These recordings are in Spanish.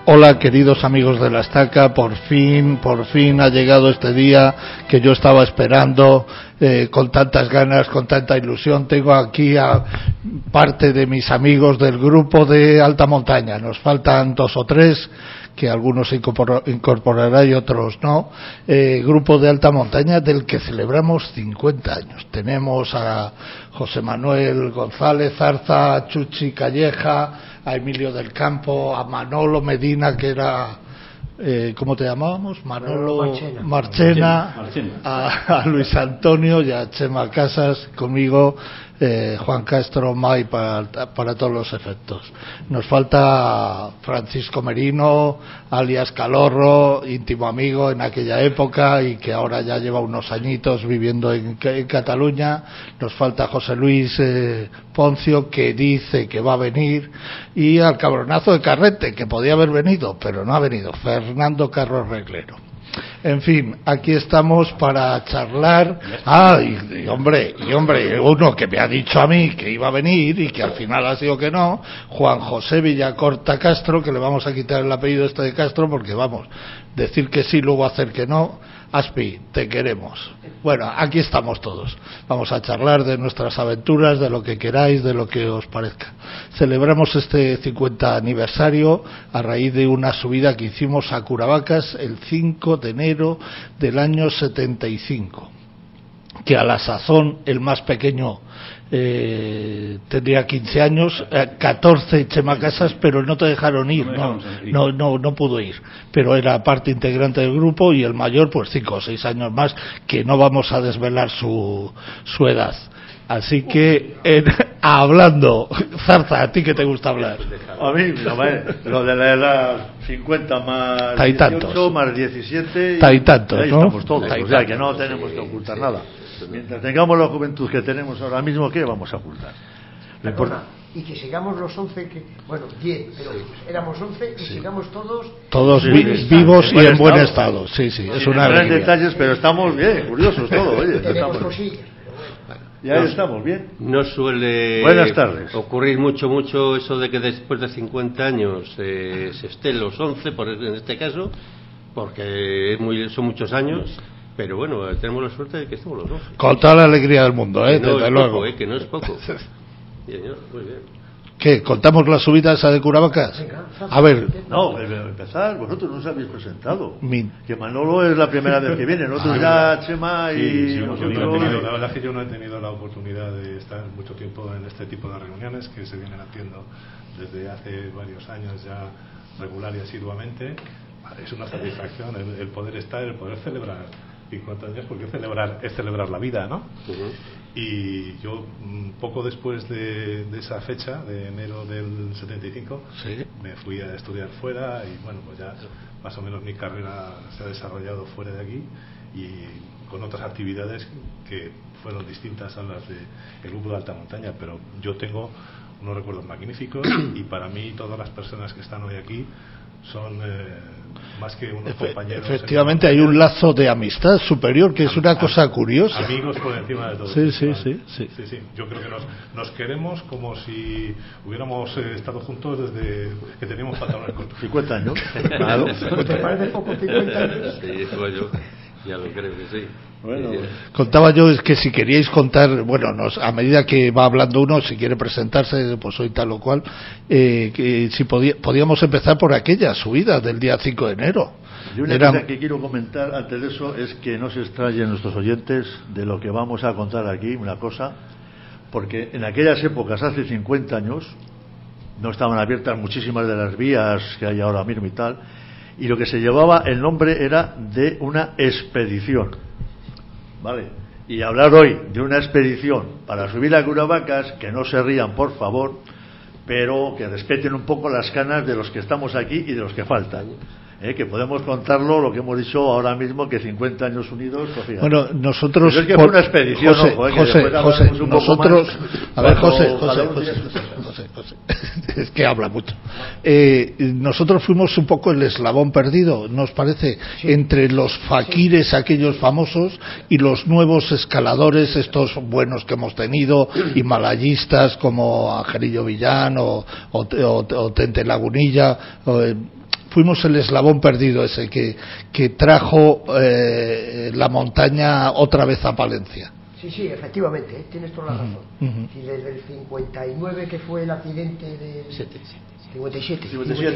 Hola, queridos amigos de la Estaca, por fin ha llegado este día que yo estaba esperando con tantas ganas, con tanta ilusión. Tengo aquí a parte de mis amigos del grupo de alta montaña. Nos faltan 2 o 3, que algunos se incorporará y otros no. Grupo de alta montaña del que celebramos 50 años. Tenemos a José Manuel González Zarza, a Chuchi Calleja, a Emilio del Campo, a Manolo Medina, que era, ¿cómo te llamábamos? Manolo Marchena. A Luis Antonio y a Chema Casas, conmigo, Juan Castro May para todos los efectos. Nos falta Francisco Merino, alias Calorro, íntimo amigo en aquella época y que ahora ya lleva unos añitos viviendo en Cataluña. Nos falta José Luis Poncio, que dice que va a venir, y al cabronazo de Carrete, que podía haber venido, pero no ha venido, Fernando Carros Reglero. En fin, aquí estamos para charlar. Y hombre, uno que me ha dicho a mí que iba a venir y que al final ha sido que no, Juan José Villacorta Castro, que le vamos a quitar el apellido este de Castro porque vamos, decir que sí, luego hacer que no. Aspi, te queremos. Bueno, aquí estamos todos. Vamos a charlar de nuestras aventuras, de lo que queráis, de lo que os parezca. Celebramos este 50 aniversario a raíz de una subida que hicimos a Curavacas el 5 de enero del año 75, que a la sazón el más pequeño tendría 15 años, 14 Chema Casas, pero no te dejaron ir, no pudo ir, pero era parte integrante del grupo, y el mayor pues 5 o 6 años más, que no vamos a desvelar su edad. Así que, hablando, Zarza, ¿a ti qué te gusta hablar? A mí, lo de la edad 50 más 18, más 17, ahí tantos, ahí ¿no? Estamos todos, o sea que no tenemos que ocultar nada. Mientras tengamos la juventud que tenemos ahora mismo, ¿qué vamos a ocultar? Y que sigamos los 11, bueno, 10, pero éramos 11 y sigamos todos vivos y en buen estado. Sí, es una alegría. En detalles, pero estamos bien, curiosos todos, oye. Tenemos cosillas. Ya estamos bien. No suele Buenas tardes. Ocurrir mucho eso de que después de 50 años se estén los 11, en este caso, porque son muchos años. Pero bueno, tenemos la suerte de que estemos los 12. Con toda la alegría del mundo, desde luego. Que no es poco. Señor, muy bien. ¿Qué? ¿Contamos la subida esa de Curavacas? A ver. No, empezar, vosotros no os habéis presentado. Que Manolo es la primera vez que viene, nosotros ya, Chema y... Sí, la verdad es que yo no he tenido la oportunidad de estar mucho tiempo en este tipo de reuniones que se vienen haciendo desde hace varios años ya regular y asiduamente. Es una satisfacción el poder estar, el poder celebrar 50 años, porque es celebrar la vida, ¿no? Uh-huh. Y yo, poco después de esa fecha, de enero del 75, ¿sí?, me fui a estudiar fuera y bueno, pues ya más o menos mi carrera se ha desarrollado fuera de aquí y con otras actividades que fueron distintas a las del grupo de alta montaña, pero yo tengo unos recuerdos magníficos y para mí todas las personas que están hoy aquí son más que unos compañeros. Efectivamente hay un lazo de amistad superior que es una cosa curiosa. Amigos por encima de todo. Sí. Yo creo que nos queremos como si hubiéramos estado juntos desde que teníamos pantalones cortos. 50 años. Claro. ¿Te parece poco 50 años? Sí, yo ya lo creo que sí. Bueno, contaba yo es que si queríais contar, bueno, a medida que va hablando uno, si quiere presentarse, pues soy tal o cual, que si podíamos empezar por aquella subida del día 5 de enero. Y una cosa que quiero comentar antes de eso es que no se extrañen nuestros oyentes de lo que vamos a contar aquí, una cosa, porque en aquellas épocas, hace 50 años, no estaban abiertas muchísimas de las vías que hay ahora mismo y tal, y lo que se llevaba el nombre era de una expedición, ¿vale? Y hablar hoy de una expedición para subir a Curavacas, que no se rían por favor, pero que respeten un poco las canas de los que estamos aquí y de los que faltan, que podemos contarlo, lo que hemos dicho ahora mismo, que 50 años unidos, pues fíjate. Bueno, nosotros... Pero es que fue una expedición, José, nosotros... A ver, José, es que habla mucho. Nosotros fuimos un poco el eslabón perdido, ¿nos parece? Sí. Entre los faquires, aquellos famosos, y los nuevos escaladores, estos buenos que hemos tenido, himalayistas como Angelillo Villán o Tente Lagunilla... fuimos el eslabón perdido ese que trajo la montaña otra vez a Palencia. Sí, efectivamente, tienes toda la razón. Y desde el 59, que fue el accidente del 57,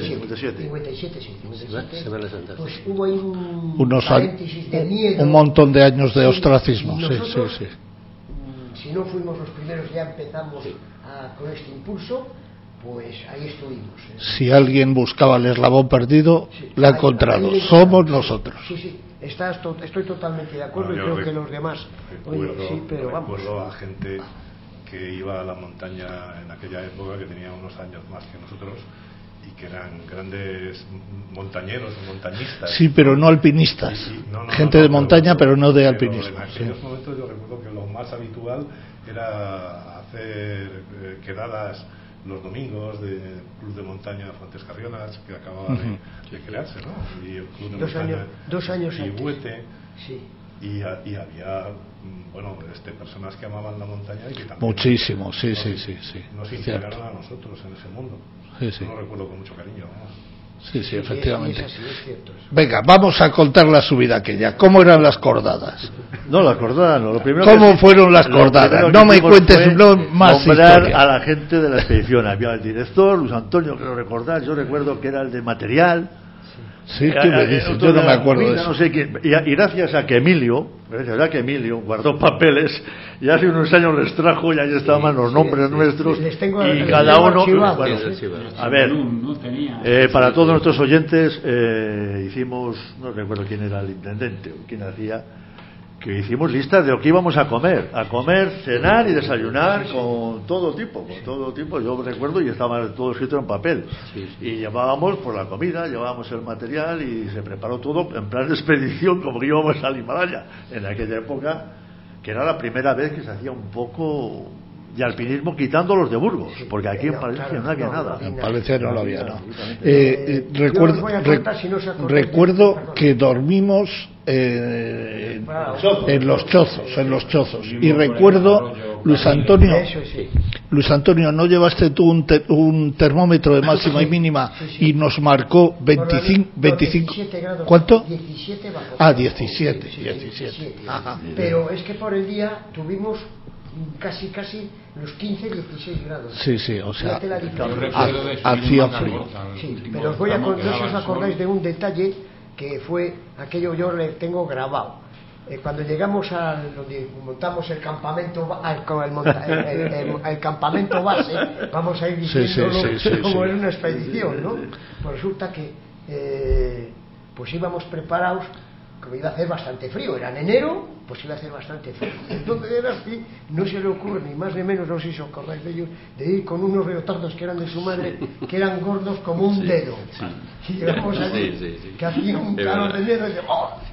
pues hubo ahí unos paréntesis de miedo, un montón de años de ostracismo. Nosotros, sí. Si no fuimos los primeros, ya empezamos con este impulso, pues ahí estuvimos. Si alguien buscaba el eslabón perdido, lo ha encontrado. Somos nosotros. Sí, estoy totalmente de acuerdo, y creo que los demás. Recuerdo a gente que iba a la montaña en aquella época, que tenía unos años más que nosotros, y que eran grandes montañeros o montañistas. Sí, pero no alpinistas. Gente de montaña, pero no de alpinismo. En aquellos momentos yo recuerdo que lo más habitual era hacer quedadas los domingos de Club de Montaña Fuentes Carrionas, que acababa de crearse, ¿no? Y el Club de Montaña dos años Huete. Sí. Y había, bueno, personas que amaban la montaña y que también muchísimo, sí. nos integraron a nosotros en ese mundo. Sí. Yo lo recuerdo con mucho cariño, ¿no? Sí, efectivamente. Es cierto. Venga, vamos a contar la subida aquella. ¿Cómo eran las cordadas? No, las cordadas no. Lo primero ¿Cómo fueron las cordadas? No me cuentes más historias. A la gente de la expedición. Había el director, Luis Antonio, creo recordar. Yo recuerdo que era el de material. Sí, ¿qué me dices? Yo no me acuerdo de eso. No sé quién. Y gracias a que Emilio guardó papeles, y hace unos años les trajo, y ahí estaban los nombres nuestros, y cada uno. A ver, para todos nuestros oyentes, hicimos, no recuerdo quién era el intendente o quién hacía, que hicimos listas de lo que íbamos a comer, cenar y desayunar con todo tipo. Yo recuerdo, y estaba todo escrito en papel, y llevábamos por la comida, llevábamos el material, y se preparó todo en plan de expedición, como que íbamos al Himalaya en aquella época, que era la primera vez que se hacía un poco de alpinismo, quitando los de Burgos, porque aquí en Palencia no había nada. En Palencia no lo había, no. Recuerdo que dormimos en los chozos, y recuerdo, Luis Antonio, ¿no llevaste tú un termómetro de máxima y mínima y nos marcó 25 grados? ¿Cuánto? 17 bajo. 17. Ajá. Pero es que por el día tuvimos casi los 15-16 grados. Sí, o sea, hacía frío. Sí, pero os voy a contar, no sé si os acordáis de un detalle que fue aquello, yo le tengo grabado. Cuando llegamos donde montamos el campamento, el campamento base, vamos a ir diciéndolo como en una expedición, ¿no? Pues resulta que pues íbamos preparados, como iba a hacer bastante frío, era en enero, pues iba a hacer bastante frío. Entonces era así, no se le ocurre ni más ni menos, no sé si os acordáis de ellos, de ir con unos leotardos que eran de su madre, que eran gordos como un dedo. Y llegamos allí, que hacía un calor de miedo, y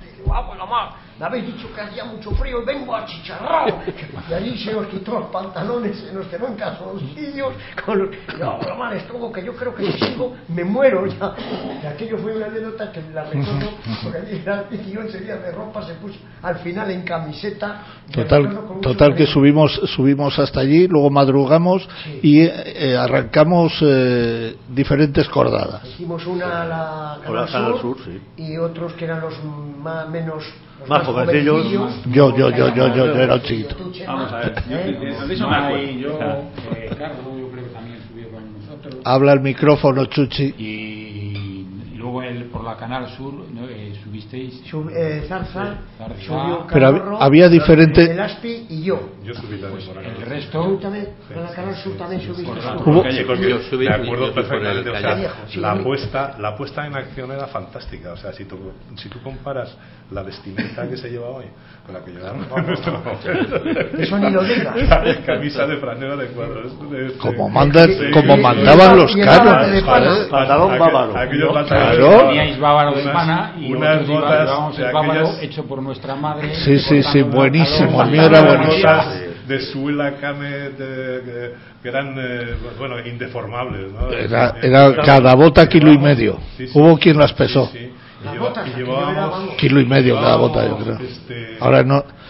me habéis dicho que hacía mucho frío y vengo achicharrado. Y allí se nos quitó los pantalones, se nos quedó en calzoncillos, lo mal estuvo, que yo creo que si sigo me muero ya. Y aquello fue una anécdota que la recuerdo, porque allí eran 18 días de ropa, se puso al final en camiseta. Total que subimos hasta allí, luego madrugamos y arrancamos diferentes cordadas. Hicimos una a la Canal Sur, y otros que eran los más jovencillos. Yo era un chiquito. Vamos a ver, de eso me acuerdo. Carlos, yo creo que también subió con nosotros. Habla el micrófono, Chuchi. Y luego por la Canal Sur, ¿no? Subisteis. Zarza, subió pero Calorro, había diferente. El Aspi y yo. Yo subí también por el resto. Tú también, con la Canal Sur también subiste. Me acuerdo perfectamente. O sea, la puesta en acción era fantástica. O sea, si tú comparas la vestimenta que se lleva hoy con la que llevaron en nuestro momento. Eso ni lo digas. Camisa de franela de cuadros. Como mandaban los cánones. Pantalón bávaro. Teníais bávaro de pana y unas botas el bávaro hecho por nuestra madre. Sí, buenísimo. El mío era buenísimo. De suela cane que eran indeformables, ¿no? Era cada bota 1,5 kilos. Hubo quien las pesó. Y llevábamos 1,5 kilos cada bota, yo creo. Ahora no.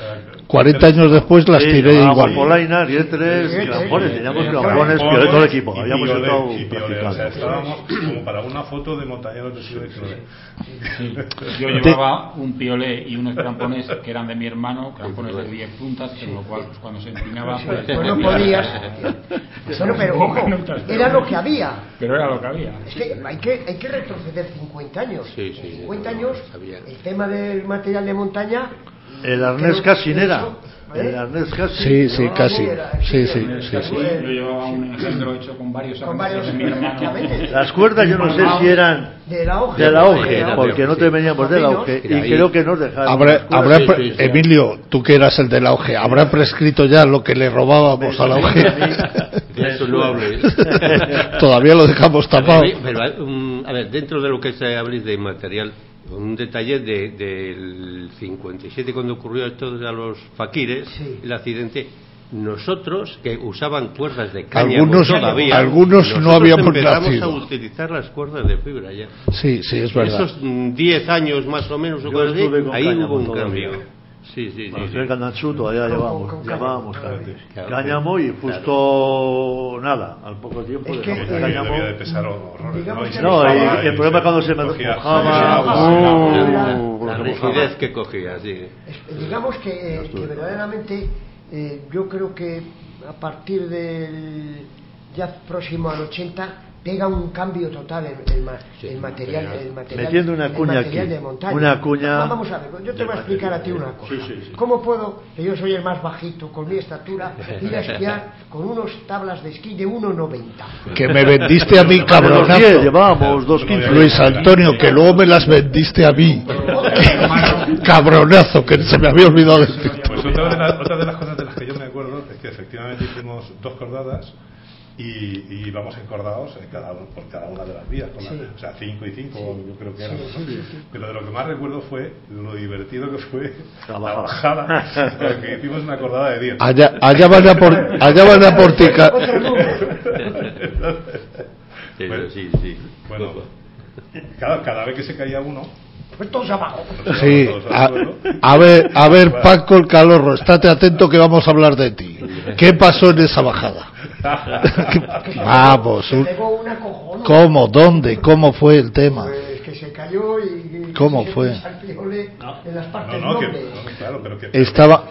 40 años después las tiré igual. Polaina, Dietres, crampones, teníamos crampones, pero de todo el equipo. Habíamos estado practicando. O sea, estábamos como para una foto de montañeros del siglo XIX. Yo llevaba un piolé y unos crampones que eran de mi hermano, crampones de 10 puntas, con lo cual, pues, cuando se empinaba, pues no podías. Bueno, pero ojo, era lo que había. Pero era lo que había. Es que hay que retroceder 50 años. Sí, 50 años, el tema del material de montaña. El arnés casi era. El arnés casi. Sí, casi. Sí. Yo llevaba un engendro hecho con varios de mi hermano. Las cuerdas yo no sé si eran del auge, porque no te veníamos del auge, y creo que nos dejaron. Emilio, tú que eras el del auge, ¿habrá prescrito ya lo que le robábamos al auge? Eso no hables. Todavía lo dejamos tapado. Pero, a ver, dentro de lo que se habla de material, un detalle del 57, cuando ocurrió esto de los faquires, el accidente, nosotros que usaban cuerdas de cáñamo todavía, algunos no habíamos empezamos nacido a utilizar las cuerdas de fibra ya. Sí, es verdad. Esos 10 años más o menos, ahí hubo un cambio. Sí. Cuando el Candanchú todavía llevábamos cáñamo y justo nada, al poco tiempo dejamos el cáñamo. Debía de pesar horrores, ¿no? Y el problema es cuando se me mojaba, la rigidez que cogía, sí. Digamos que verdaderamente yo creo que a partir del ya próximo al 80 pega un cambio total el material metiendo una cuña aquí, de montaña. Una cuña. Vamos a ver, yo te voy a explicar a ti una cosa. ¿Cómo puedo, que yo soy el más bajito con mi estatura, ir a esquiar con unos tablas de esquí de 1,90? Que me vendiste a mí, cabronazo. Llevábamos 2,15. Luis Antonio, que luego me las vendiste a mí. Cabronazo, que se me había olvidado decir. Pues otra de las cosas de las que yo me acuerdo es que efectivamente hicimos 2 cordadas y vamos encordados por cada una de las vías, o sea, 5 y 5 yo creo que éramos, ¿no? Pero de lo que más recuerdo fue lo divertido que fue la bajada, porque hicimos una cordada de 10. Allá van a porticar. Bueno, cada vez que se caía uno, pues todos abajo. Sí, a ver, Paco el Calorro, estate atento que vamos a hablar de ti. ¿Qué pasó en esa bajada? Vamos, ¿cómo? ¿Dónde? ¿Cómo fue el tema? Pues que se cayó y ¿cómo fue? En las partes nobles. Claro, pero que estaba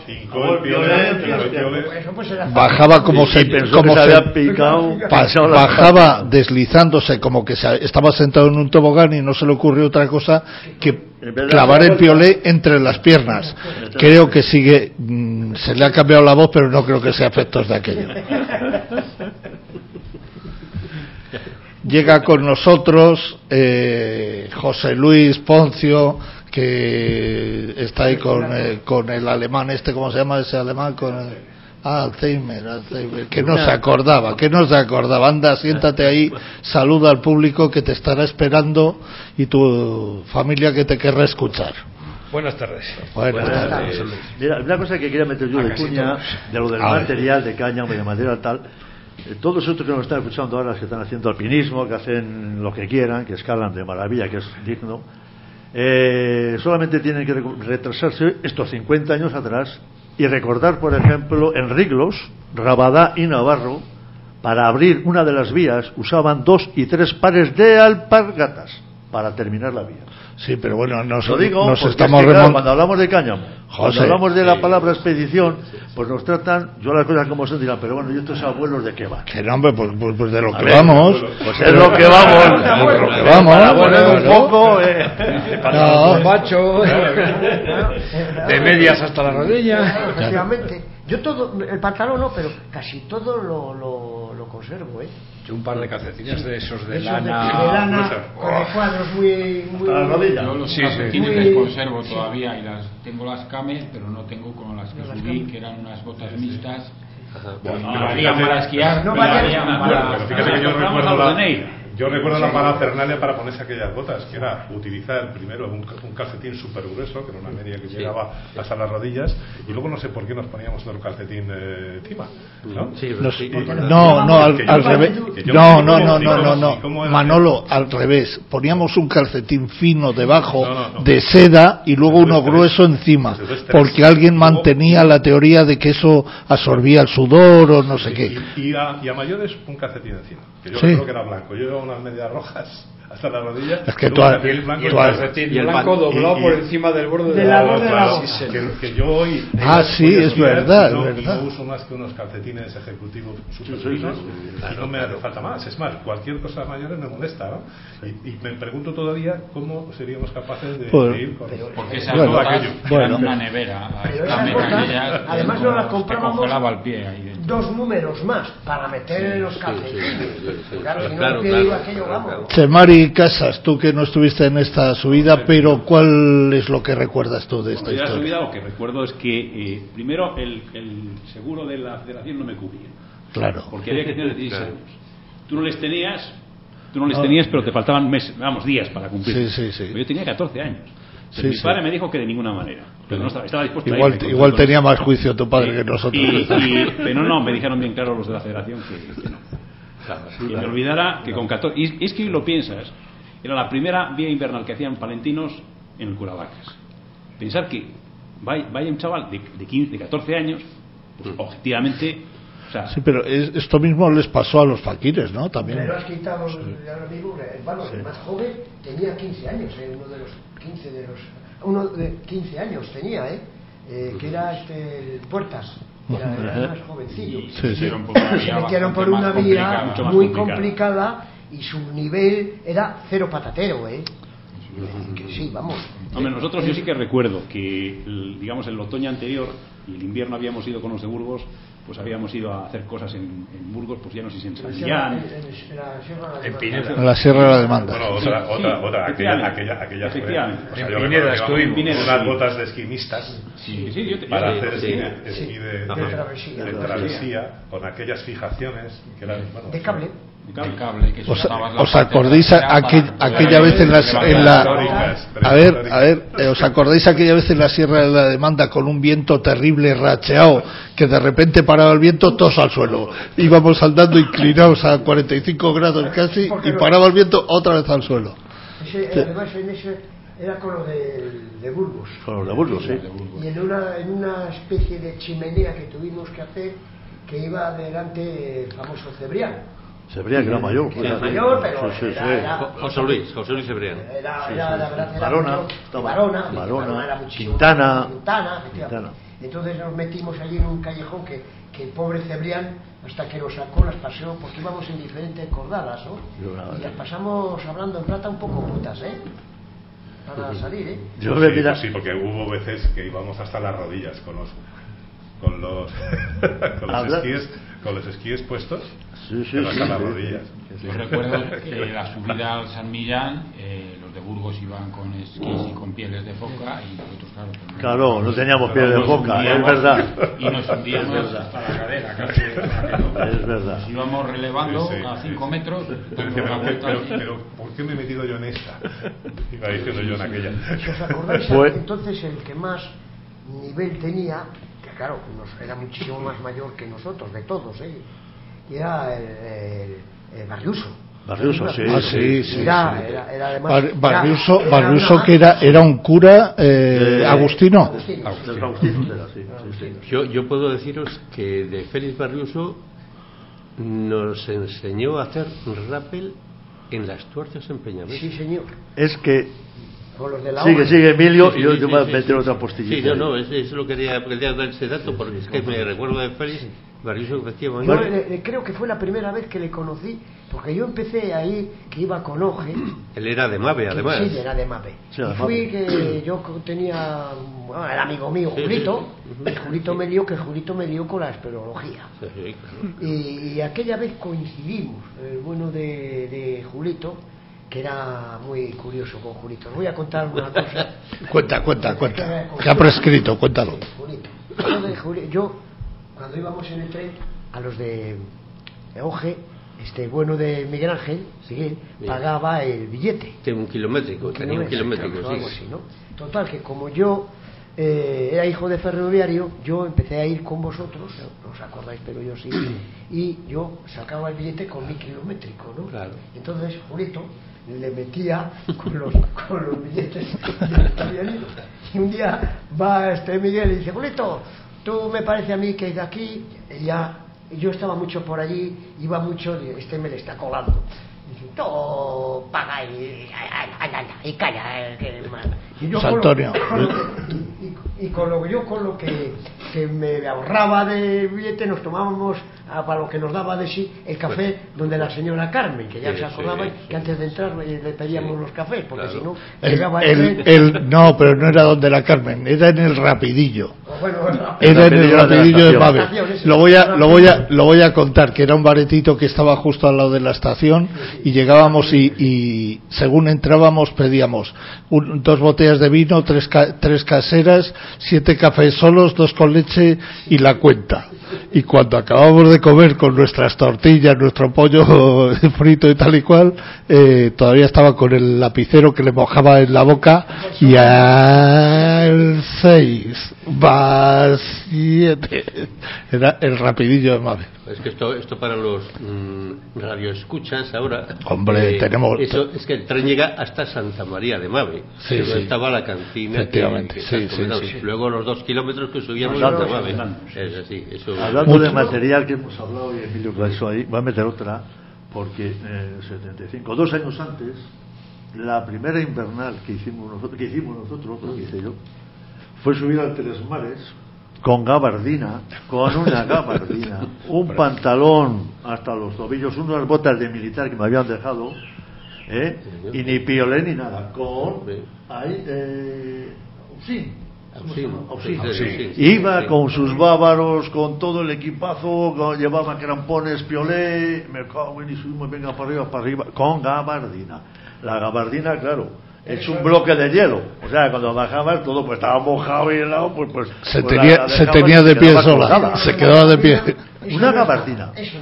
bajaba como se había picado, bajaba deslizándose como que estaba sentado en un tobogán y no se le ocurrió otra cosa que clavar el piolé entre las piernas. Creo que sigue, se le ha cambiado la voz, pero no creo que sea efectos de aquello. Llega con nosotros José Luis Poncio, que está ahí con el alemán ¿cómo se llama ese alemán? Alzheimer, que no se acordaba. Anda, siéntate ahí, saluda al público que te estará esperando y tu familia que te querrá escuchar. Buenas tardes. Buenas tardes. Mira, una cosa que quería meter yo de cuña, de lo del material de cáñamo y de madera tal. Todos estos que nos están escuchando ahora, que están haciendo alpinismo, que hacen lo que quieran, que escalan de maravilla, que es digno, solamente tienen que retrasarse estos 50 años atrás y recordar, por ejemplo, en Riglos, Rabadá y Navarro, para abrir una de las vías usaban 2 y 3 pares de alpargatas para terminar la vía. Sí, pero bueno, nos estamos cuando hablamos de cáñamo, cuando hablamos de la palabra expedición, pues nos tratan, yo las cosas como son dirán, pero bueno, ¿y estos abuelos de qué van? Que no, hombre, pues de lo que vamos. Pues es lo que vamos. Para poner un poco, para macho, de medias hasta la rodilla. Efectivamente. Yo todo, el pantalón no, pero casi todo lo conservo, Yo un par de calcetines de esos de lana. De lana, con los cuadros muy a la rodilla. Yo los calcetines les conservo todavía y tengo las cames, pero no tengo como las que subí, que eran unas botas mixtas. No valían para esquiar, no valían para... Pero fíjate que yo recuerdo Yo recuerdo la parafernalia para ponerse aquellas botas, que era utilizar primero un calcetín súper grueso, que era una media que llegaba hasta las rodillas, y luego no sé por qué nos poníamos otro calcetín encima, ¿no? No, al revés. No, Manolo, al revés. Poníamos un calcetín fino debajo de seda y luego uno grueso encima, porque alguien mantenía la teoría de que eso absorbía el sudor o no sé qué. Y a mayores un calcetín encima, que yo creo que era blanco. Yo llevaba unas medias rojas hasta las rodillas. Es que el calcetín blanco doblado por encima del borde de la bota. Que yo hoy sí, es verdad, no uso más que unos calcetines ejecutivos súper finos y no me hace falta más. Es más, cualquier cosa mayores me molesta, ¿no? Y me pregunto todavía cómo seríamos capaces de ir con... Porque esas botas eran una nevera. Además no las comprábamos, congelaba el pie ahí dentro. 2 números más para meter en los calcetines. Claro. Chemari Casas, tú que no estuviste en esta subida, pero ¿cuál es lo que recuerdas tú de esta historia? La subida, lo que recuerdo es que primero el seguro de la federación no me cubría. Claro. Porque había que tener 16 años. Tú no les tenías, pero te faltaban días para cumplir. Sí. Yo tenía 14 años. Mi padre me dijo que de ninguna manera, pero no estaba dispuesto a ir. Igual tenía más juicio tu padre que nosotros. Pero no, me dijeron bien claro los de la federación que no. Y me olvidara que con 14... Y es que hoy lo piensas, era la primera vía invernal que hacían palentinos en el Curavacas. Pensar que vaya un chaval de 14 años, pues objetivamente... O sea, sí, pero esto mismo les pasó a los faquires, ¿no? También. Pero has quitado el más joven tenía 15 años, uno de 15 años tenía, que era el Puertas. Era más jovencillo. Sí. Se metieron por una vía muy complicada y su nivel era cero patatero, Sí, vamos. Hombre, nosotros yo sí que recuerdo que, digamos, el otoño anterior y el invierno habíamos ido con los de Burgos, pues habíamos ido a hacer cosas en Burgos, pues ya no sé si en San Millán, en Pineda, en la Sierra de la Demanda. Bueno, otra, aquella efectivamente. O sea, en Pineda estuvimos unas botas de esquimistas para hacer esquí de travesía con aquellas fijaciones que eran de cable. Que ¿Os acordáis aquella vez ¿os acordáis aquella vez en la Sierra de la Demanda con un viento terrible racheado que de repente paraba el viento, todos al suelo? Íbamos andando inclinados a 45 grados casi y paraba el viento otra vez al suelo. Además en ese era con lo de Burgos. Con los de Burgos, sí. Y en una especie de chimenea que tuvimos que hacer, que iba delante el famoso Cebrián. Cebrián, que era mayor. Era mayor, pero era José Luis Cebrián. Barona, Quintana. Entonces nos metimos allí en un callejón que el pobre Cebrián, hasta que nos sacó, las paseó, porque íbamos en diferentes cordadas, ¿no? Y las pasamos hablando en plata un poco putas, para salir, Sí, porque hubo veces que íbamos hasta las rodillas con los esquíes puestos. Hasta las rodillas. Yo recuerdo que la subida al San Millán, los de Burgos iban con esquís y con pieles de foca y nosotros, claro, no teníamos pieles de foca, es verdad. Y nos hundíamos hasta la cadera, casi. Es verdad. Nos íbamos relevando cada 5 metros. Pero ¿por qué me he metido yo en esta? Iba diciendo yo en aquella. Si os acordáis, entonces el que más nivel tenía, que claro, era muchísimo más mayor que nosotros, de todos, y era el Barriuso. Barriuso, sí. Era además Barriuso que era un cura agustino. Yo puedo deciros que de Félix Barriuso nos enseñó a hacer rappel en las tuercas en Peñamés. Sí, señor. Es que sigue Emilio y yo me voy a meter otra postillita. Es lo que quería dar ese dato, porque es que me recuerdo de Félix Barriuso, efectivamente. Yo creo que fue la primera vez que le conocí, porque yo empecé ahí, que iba con Oje. Él era de Mave, además. Sí, era de Mave. Que yo tenía, era amigo mío, Julito, y Julito me dio con la esperología. Sí, claro. Y aquella vez coincidimos, el bueno de Julito, que era muy curioso con Julito. Os voy a contar una cosa. Cuenta. Que ha prescrito, cuéntalo. Julito. Yo, cuando íbamos en el tren, a los de Oje, bueno de Miguel Ángel, pagaba el billete. Tenía un kilométrico, sí. Algo así, ¿no? Total, que como yo era hijo de ferroviario, yo empecé a ir con vosotros, no os acordáis, pero yo sí, y yo sacaba el billete con mi kilométrico, ¿no? Claro. Entonces, Julito le metía con los billetes del italianito. Y un día va Miguel y dice: Julito, tú me parece a mí que de aquí, yo estaba mucho por allí, iba mucho, me le está colando. Y dice: tú paga y calla. Y yo Antonio. Con lo que me ahorraba de billete, nos tomábamos, para lo que nos daba de sí, el café donde la señora Carmen, que ya se acordaba, que antes de entrar le pedíamos los cafés, porque si no llegaba no, pero no era donde la Carmen, era en el Rapidillo. Era en el Rapidillo de Mave. Lo voy a contar, que era un baretito que estaba justo al lado de la estación, y llegábamos y según entrábamos pedíamos 2 botellas de vino, 3 caseras, 7 cafés solos, 2 con leche y la cuenta. Y cuando acabamos de comer con nuestras tortillas, nuestro pollo frito y tal y cual, todavía estaba con el lapicero que le mojaba en la boca, y al 6 más 7 era el Rapidillo de Mave. Es que esto para los radioescuchas ahora. Hombre, tenemos. Eso es que el tren llega hasta Santa María de Mave. Sí, sí. Estaba la cantina. Efectivamente, sí. Luego los 2 kilómetros que subíamos a Mave. Es así. Hablando de material que hemos hablado, y Emilio Claiso ahí va a meter otra, porque en el 75, 2 años antes, la primera invernal que hicimos nosotros, que hice yo, fue subir al Tres Mares con gabardina, con una gabardina, un pantalón hasta los tobillos, unas botas de militar que me habían dejado, y ni piolé ni nada, con ahí sí. Iba con sus bávaros, con todo el equipazo, llevaba crampones, piolé, me cago en y subimos, venga para arriba, con gabardina. La gabardina, claro, es un bloque de hielo, o sea, cuando bajabas todo pues estaba mojado y helado, pues se tenía de pie sola, se quedaba de pie. Una gabardina. Eso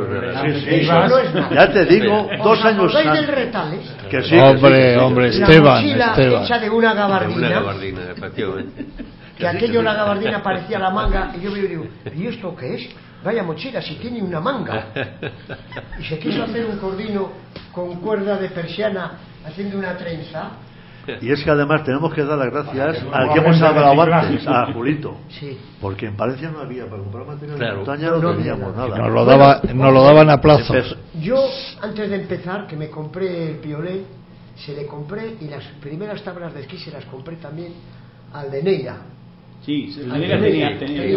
ya te digo, 2 años antes. Que sí, hombre, Esteban. Hecha de una gabardina, efectivamente. Que aquello, la gabardina parecía la manga, y yo me digo: ¿y esto qué es? Vaya mochila, si tiene una manga. Y se quiso hacer un cordino con cuerda de persiana haciendo una trenza. Y es que además tenemos que dar las gracias al que hemos hablado antes, a Julito. Sí. Porque en Palencia no había, para comprar material de montaña no teníamos nada. Nos lo daban a plazos. Yo, antes de empezar, que me compré el piolé, se le compré, y las primeras tablas de esquí se las compré también al de Neira. Sí, tenía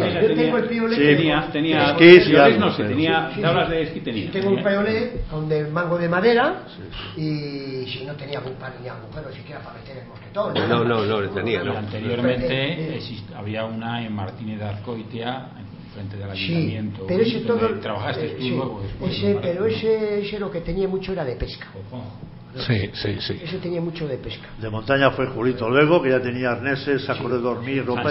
tablas de esquí, tengo un piolé con el mango de madera, y si no tenía ni agujero siquiera para meter el mosquetón. No tenía. Anteriormente había una en Martínez de Azcoitia, frente del ayuntamiento. Sí, pero ese todo trabajaste tú luego después. Ese lo que tenía mucho era de pesca. Sí. Ese tenía mucho de pesca. De montaña fue Julito luego, que ya tenía arneses, saco de dormir, ropa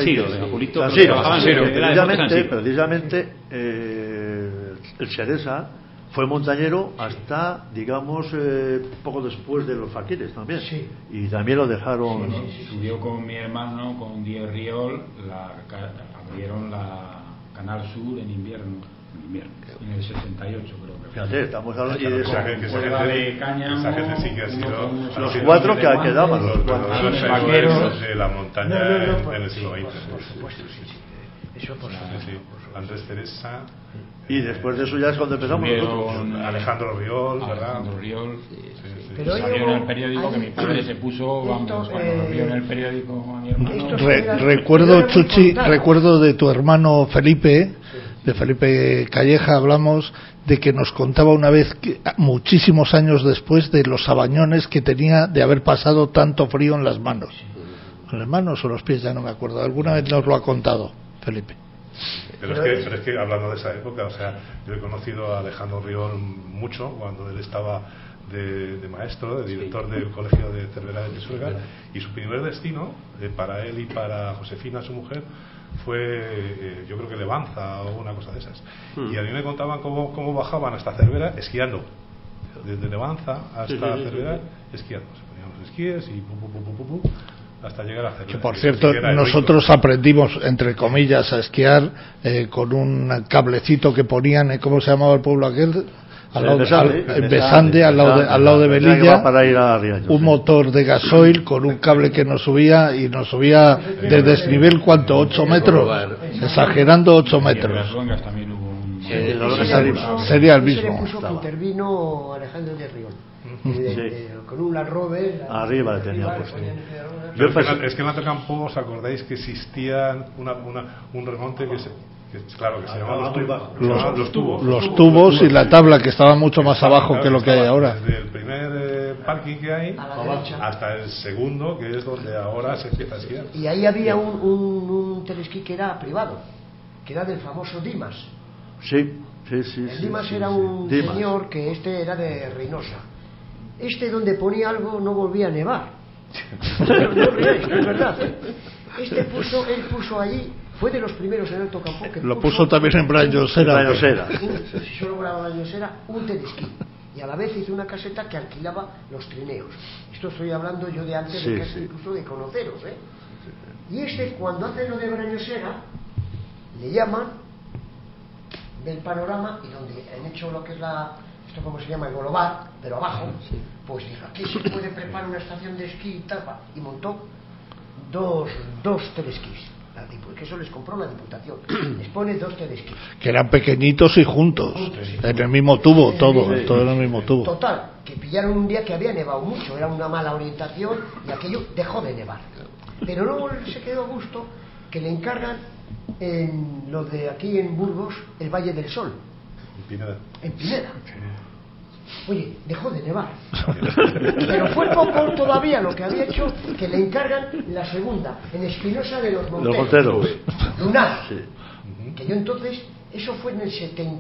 precisamente el Xeresa fue montañero hasta, digamos, poco después de los faquires también. Sí. Y también lo dejaron. Subió con mi hermano, con Diego Riol, abrieron la Canal Sur en invierno, en el 68 creo que. Fíjate, estamos hablando de esa gente sí que ha sido los 4 que quedaban, los vaqueros de la montaña en el siglo XX. Por supuesto, sí. Eso por supuesto. Andrés Teresa. Y después de eso ya es cuando empezamos nosotros. Alejandro Riol, ¿verdad? Pero salió en el periódico que mi padre se puso, cuando lo vio en el periódico a mi hermano. Recuerdo, Chuchi, de tu hermano Felipe, de Felipe Calleja, hablamos de que nos contaba una vez, que muchísimos años después, de los sabañones que tenía de haber pasado tanto frío en las manos. ¿En las manos o los pies? Ya no me acuerdo. Alguna vez nos lo ha contado Felipe. Pero es que hablando de esa época, o sea, yo he conocido a Alejandro Riol mucho cuando él estaba de maestro, de director del colegio de Cervera de Pisuerga, y su primer destino, para él y para Josefina, su mujer, fue yo creo que Levanza o una cosa de esas. Y a mí me contaban cómo bajaban hasta Cervera esquiando, desde Levanza hasta Cervera esquiando. Se ponían los esquíes y hasta llegar a Cervera. Que por cierto, nosotros aprendimos, entre comillas, a esquiar con un cablecito que ponían, ¿cómo se llamaba el pueblo aquel? En Besande, al lado de Velilla, para ir a Riaño, un motor de gasoil con un cable que nos subía de desnivel, ¿cuánto? 8 metros, exagerando 8 metros. Sería el mismo. Intervino Alejandro de Riol, con un Land Rover arriba le tenía puesto. Es que en Alto Campo, ¿os acordáis que existía un remonte que se llamaban los tubos? Los tubos y la tabla, que estaba mucho más abajo que lo que hay ahora. Desde el primer parking que hay hasta el segundo, que es donde ahora se empieza a esquiar. Y ahí había un telesquí que era privado, que era del famoso Dimas. Sí. El Dimas era un señor que era de Reynosa. Donde ponía algo no volvía a nevar. No ríais, es verdad. Él puso allí. Fue de los primeros en Alto Campo que lo puso también en Branyosera. Si solo grababa Branyosera, un telesquí. Y a la vez hizo una caseta que alquilaba los trineos. Esto estoy hablando yo de antes de casi incluso de conoceros, Y cuando hace lo de Branyosera, le llaman del panorama, y donde han hecho lo que es esto como se llama, el Golobar, pero abajo, pues dijo, aquí se puede preparar una estación de esquí y tal, y montó dos telesquís. Que eso les compró la Diputación. Les pone 2 telesquís que eran pequeñitos y juntos en el mismo tubo, todo en el mismo tubo. Total, que pillaron un día que había nevado mucho, era una mala orientación y aquello dejó de nevar, pero luego se quedó a gusto que le encargan en lo de aquí en Burgos, el Valle del Sol, en Pineda. Oye, dejó de nevar, pero fue poco todavía lo que había hecho, que le encargan la segunda en Espinosa de los Monteros. Lunar, que yo entonces, eso fue en el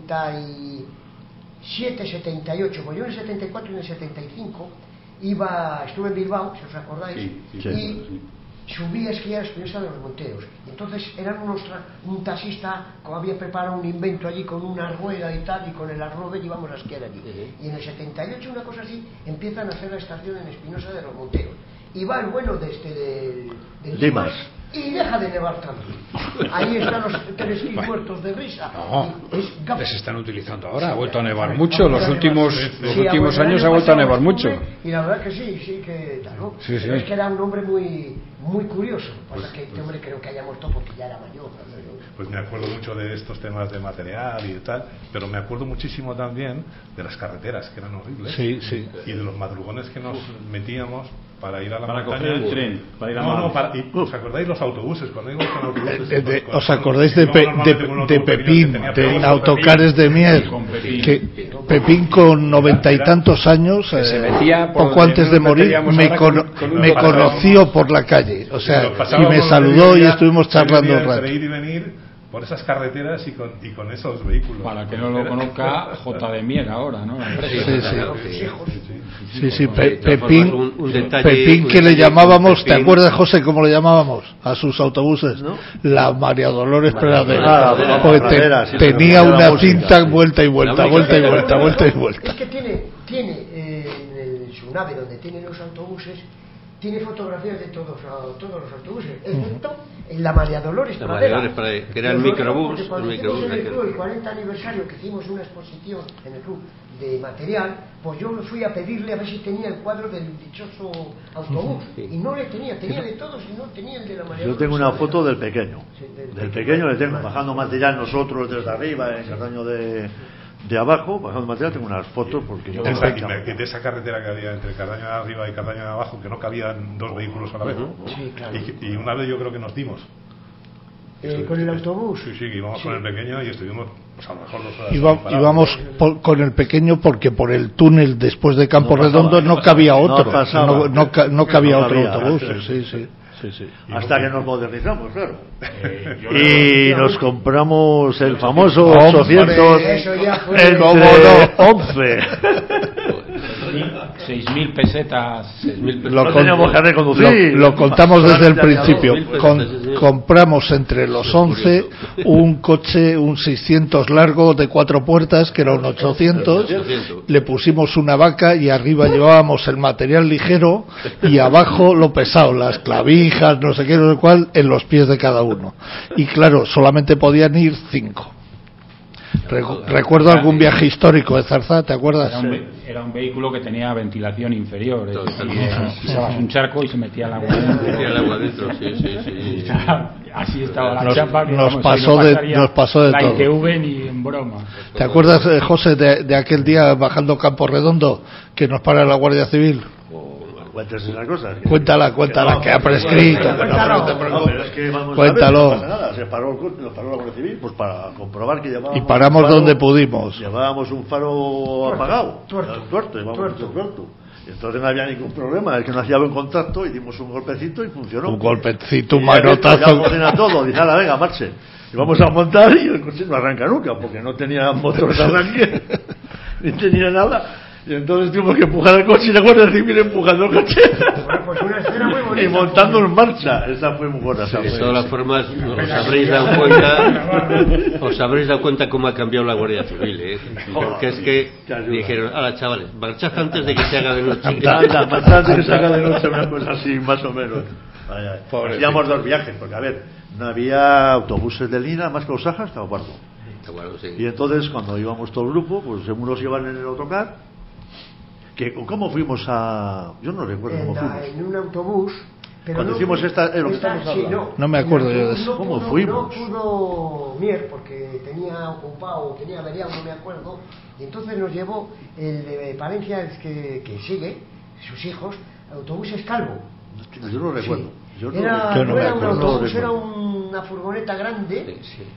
77, 78, pues yo en el 74 y en el 75 estuve en Bilbao, si os acordáis, y subí a esquiar a Espinosa de los Monteros. Entonces eran un taxista que había preparado un invento allí con una rueda y tal, y con el arrobe íbamos a esquiar allí. Y en el 78, una cosa así, empiezan a hacer la estación en Espinosa de los Monteros. Y va el bueno del Dimas y deja de nevar también. Ahí están los telesquís muertos de risa. Les están utilizando ahora, ha vuelto a nevar mucho. Los últimos años ha vuelto a nevar mucho. Y la verdad que sí que claro. Pero es que era un hombre muy curioso. Pasa que este hombre creo que haya muerto porque ya era mayor. Pues me acuerdo mucho de estos temas de material y tal, pero me acuerdo muchísimo también de las carreteras, que eran horribles. Y de los madrugones que nos metíamos para ir a la montaña. Para coger el tren, para ir a ¿os acordáis los autobuses? Cuando íbamos con autobuses. ¿Os acordáis de Pepín, de autocares de Mier? Pepín con 90 y tantos años, se metía poco antes de morir, me conoció por la calle, o sea, y me saludó y estuvimos charlando un rato. Ir y venir por esas carreteras y con esos vehículos. Para que no lo conozca, J. de Mier ahora, ¿no? Pepín, que le llamábamos, ¿te acuerdas, José, cómo le llamábamos a sus autobuses? ¿No? La María Dolores Pradera. Porque tenía una cinta vuelta y vuelta. Es que tiene en su nave donde tiene los autobuses, tiene fotografías de todos los autobuses, excepto en la María Dolores Pradera, que era el microbús. Cuando hicimos en el club el 40 aniversario, que hicimos una exposición en el club de material, pues yo fui a pedirle a ver si tenía el cuadro del dichoso autobús, y no le tenía de todos y no tenía el de la María Dolores. Yo tengo una foto del pequeño, del pequeño le tengo, bajando material nosotros desde arriba, en Cardaño de abajo, bajando material, tengo unas fotos porque yo de esa carretera que había entre Cardaño de arriba y Cardaño de abajo, que no cabían 2 vehículos a la vez. Claro. Y una vez yo creo que nos dimos con el autobús. Sí, íbamos con el pequeño y estuvimos pues a lo mejor 2 horas. Íbamos con el pequeño porque por el túnel después de Campo Redondo no cabía otro, no cabía otro autobús. Sí. Hasta que nos modernizamos, claro. Y nos compramos el famoso 800 entre 11. 6.000 pesetas. Lo contamos desde el principio. Compramos entre los 11 un coche, un 600 largo de 4 puertas, que era un 800. Le pusimos una vaca y arriba llevábamos el material ligero y abajo lo pesado, las clavijas, no sé qué, no sé cuál, en los pies de cada uno. Y claro, solamente podían ir 5. Recuerdo algún viaje histórico de Zarzá, ¿te acuerdas? Era un vehículo que tenía ventilación inferior, pisabas un charco y se metía el agua dentro. Sí. Así estaba la chapa, que nos pasó de la todo. La ITV ni en broma. ¿Te acuerdas, José, de aquel día bajando Campo Redondo que nos para la Guardia Civil? Cuéntese esas cosas. Cuéntala, que ha prescrito. Cuéntalo. No pasa nada, se paró la Guardia Civil pues para comprobar que llevábamos. Y paramos donde pudimos. Llevábamos un faro apagado. Tuerto. Y entonces no había ningún problema, es que no hacía buen contacto y dimos un golpecito y funcionó. Un golpecito, un manotazo. Ya todo, dice, venga, marche. Y vamos a montar y el coche no arranca nunca porque no tenía motor de arranque ni tenía nada. Y entonces tuvimos que empujar el coche y la Guardia Civil empujando el coche. Bueno, pues una escena muy bonita. Y montando en marcha. Esa fue muy buena. De todas formas, os habréis dado cuenta cómo ha cambiado la Guardia Civil, ¿eh? Porque es que dijeron, chavales, marchad antes de que se haga de noche. Marchad antes de que se haga de noche, una cosa así, más o menos. Hacíamos 2 viajes, porque a ver, no había autobuses de línea más que los Sajas, estaba cuarto. Y entonces, cuando íbamos todo el grupo, pues unos iban en el autocar. ¿Cómo fuimos a...? Yo no recuerdo cómo fuimos. En un autobús. Pero cuando hicimos lo que estamos hablando. No me acuerdo yo de eso. ¿Cómo fuimos? No pudo Mier porque tenía ocupado, tenía averiado, no me acuerdo. Y entonces nos llevó el de Palencia, que sigue, sus hijos, autobuses Calvo. Yo no recuerdo. Sí. No era un autobús, era una furgoneta grande.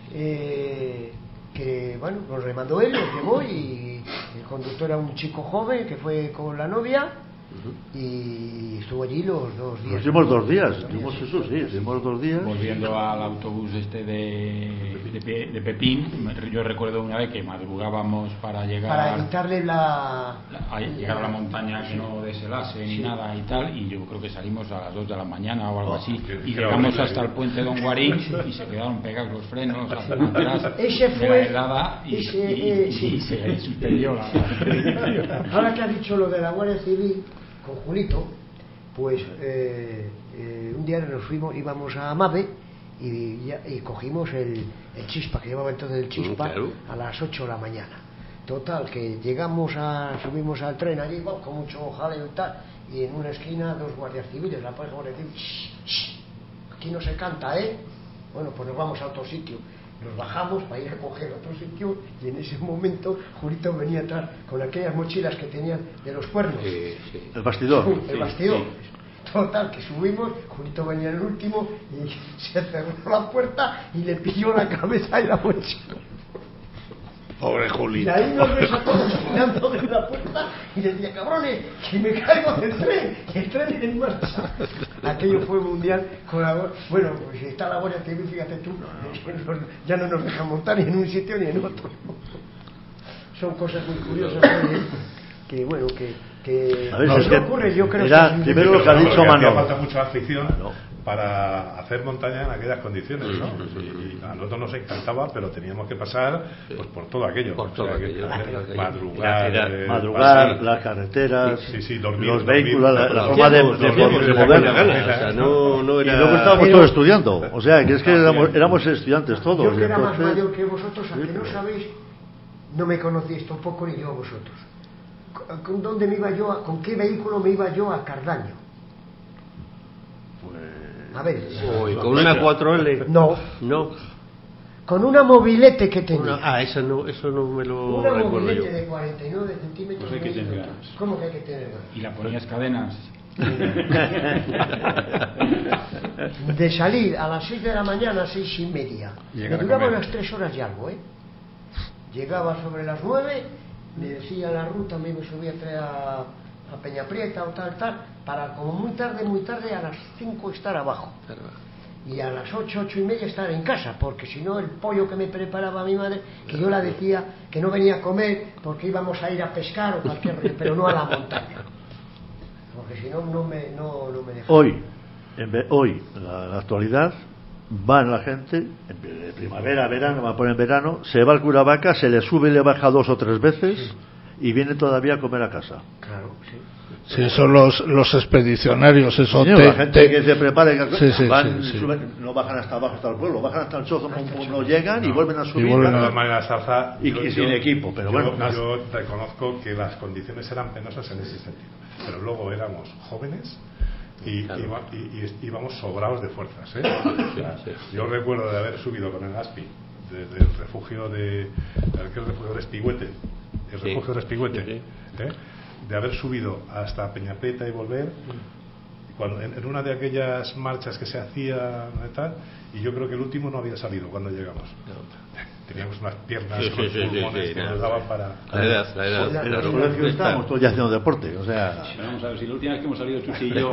Que bueno, nos remandó él, nos llevó y el conductor era un chico joven que fue con la novia y estuvo allí los 2 días. Estuvimos 2 días, estuvimos Jesús, sí, estuvimos 2 días. Volviendo al autobús de Pepín, yo recuerdo una vez que madrugábamos para llegar para evitarle llegar a la montaña que no deshelase ni nada y tal, y yo creo que salimos a las 2 de la mañana o algo así, y llegamos hasta el puente Don Guarín y se quedaron pegados los frenos atrás ese de fue la helada y se suspendió la Ahora que has dicho lo de la Guardia Civil con Julito, pues un día íbamos a Mave y cogimos el Chispa, que llevaba entonces el Chispa, a las 8 de la mañana. Total, que subimos al tren allí con mucho jaleo y tal, y en una esquina 2 guardias civiles, la Guardia Civil, aquí no se canta, bueno, pues nos vamos a otro sitio. Nos bajamos para ir a coger otro sitio y en ese momento Julito venía atrás con aquellas mochilas que tenían de los cuernos. El bastidor. El bastidor. Total, que subimos, Julito venía el último y se cerró la puerta y le pilló la cabeza y la mochila. Pobre Julito. Y ahí nos ves a todos mirando de la puerta y decía, cabrones, que me caigo del tren, que el tren en marcha. Aquello fue mundial con bueno, pues si está la Guardia Civil, fíjate tú, ya no nos dejan montar ni en un sitio ni en otro. Son cosas muy curiosas que bueno, que a ver, no ocurre, yo creo que primero lo que ha dicho Manolo. Falta mucha afición para hacer montaña en aquellas condiciones, ¿no? Y a nosotros nos encantaba, pero teníamos que pasar pues por todo aquello. Madrugar, las carreteras, dormir, los vehículos, la forma de mover. No era... Y luego estábamos todos estudiando, o sea, que es que éramos estudiantes todos. Yo que era más mayor que vosotros, aunque no sabéis, no me conocíais tampoco ni yo a vosotros. ¿Con dónde me iba yo? ¿Con qué vehículo me iba yo a Cardaño? A ver. ¿Con una 4L? No. Con una mobilete que tenía. Eso no me lo una recuerdo mobilete yo. De 49 centímetros. Pues hay que tener. ¿Cómo que hay que tener? ¿Y la ponías cadenas? De salir a las 6 de la mañana, 6:30. Me duraba unas 3 horas y algo, Llegaba sobre las 9, me decía la ruta, me subía a Peñaprieta o tal, para como muy tarde a las 5 estar abajo. y a las 8, 8 y media estar en casa, porque si no el pollo que me preparaba mi madre, que yo la decía que no venía a comer porque íbamos a ir a pescar o cualquier rollo, pero no a la montaña, porque si no no me dejaba. Hoy en la actualidad van la gente en primavera, verano, va a poner en verano, se va al Curavaca, se le sube y le baja 2 o 3 veces y viene todavía a comer a casa. Claro, sí. Sí, son los expedicionarios, eso. La gente que se prepara, suben, no bajan hasta abajo, hasta el pueblo, bajan hasta el chozo, no llegan y vuelven a subir. De todas maneras, Salza, y sin equipo, pero yo reconozco que las condiciones eran penosas en ese sentido, pero luego éramos jóvenes y íbamos sobrados de fuerzas, Yo recuerdo de haber subido con el Aspi desde el refugio de Espigüete, de haber subido hasta Peñapeta y volver, cuando en una de aquellas marchas que se hacía y yo creo que el último no había salido cuando llegamos. Teníamos unas piernas con pulmones que nos daban para la edad. En los colegios estábamos todos ya haciendo deporte, o sea. Vamos a ver, si la última vez que hemos salido Chuchi y yo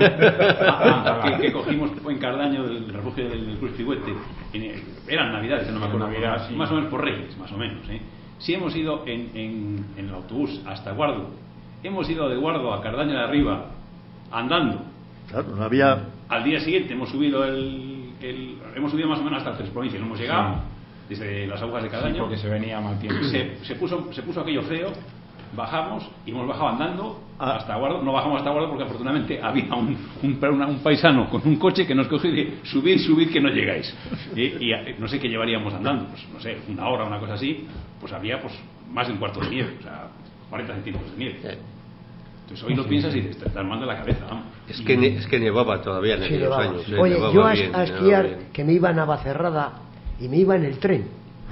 que cogimos en Cardaño del refugio del Cruz Pigüete, eran navidades, no me acuerdo, más o menos por Reyes, más o menos, sí hemos ido en el autobús hasta Guardo, hemos ido de Guardo a Cardaño de Arriba andando. Claro, no había. Al día siguiente hemos subido hemos subido más o menos hasta 3 provincias, no hemos llegado desde las agujas de Cardaño, porque se venía mal tiempo. Se puso aquello feo, bajamos y hemos bajado andando hasta Guardo. No bajamos hasta Guardo porque afortunadamente había un paisano con un coche que nos cogió y dijo: subid que no llegáis. Y no sé qué llevaríamos andando, pues no sé, 1 hora, una cosa así, pues había más de un cuarto de nieve, o sea, 40 centímetros de nieve. Entonces hoy lo piensas y te estás armando la cabeza, vamos. Es que nevaba todavía en aquellos años. Oye, yo a esquiar, que me iba a Navacerrada y me iba en el tren.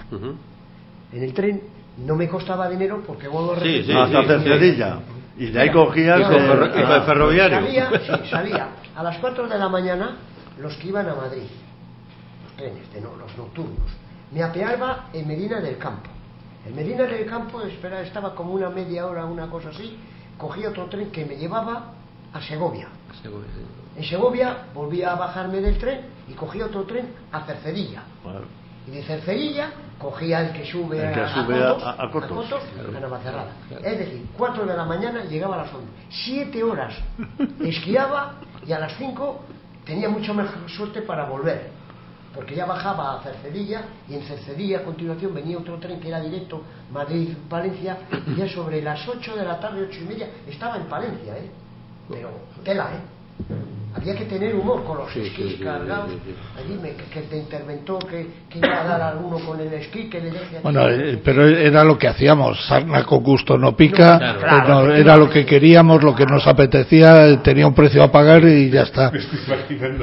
En el tren no me costaba dinero porque vuelvo a repetir. Hasta Cercedilla. Y de ahí cogías el ferroviario. Salía a las 4 de la mañana los que iban a Madrid, los trenes, los nocturnos. Me apeaba en Medina del Campo. En Medina del Campo estaba como una media hora, una cosa así. Cogí otro tren que me llevaba a Segovia. En Segovia volvía a bajarme del tren y cogí otro tren a Cercedilla. Y de Cercedilla cogía el que sube a Cotos, a Navacerrada. Es decir, 4 de la mañana llegaba a las 11. 7 horas esquiaba y a las 5 tenía mucho mejor suerte para volver, porque ya bajaba a Cercedilla y en Cercedilla a continuación venía otro tren que era directo Madrid-Palencia y ya sobre las 8 de la tarde, 8 y media, estaba en Palencia, pero tela, había que tener humor con los esquís cargados. Allí que te interventó que iba a dar alguno con el esquí que le deje. Bueno, pero era lo que hacíamos, sarna con gusto no pica, era lo que queríamos, lo que nos apetecía, tenía un precio a pagar y ya está. Me estoy imaginando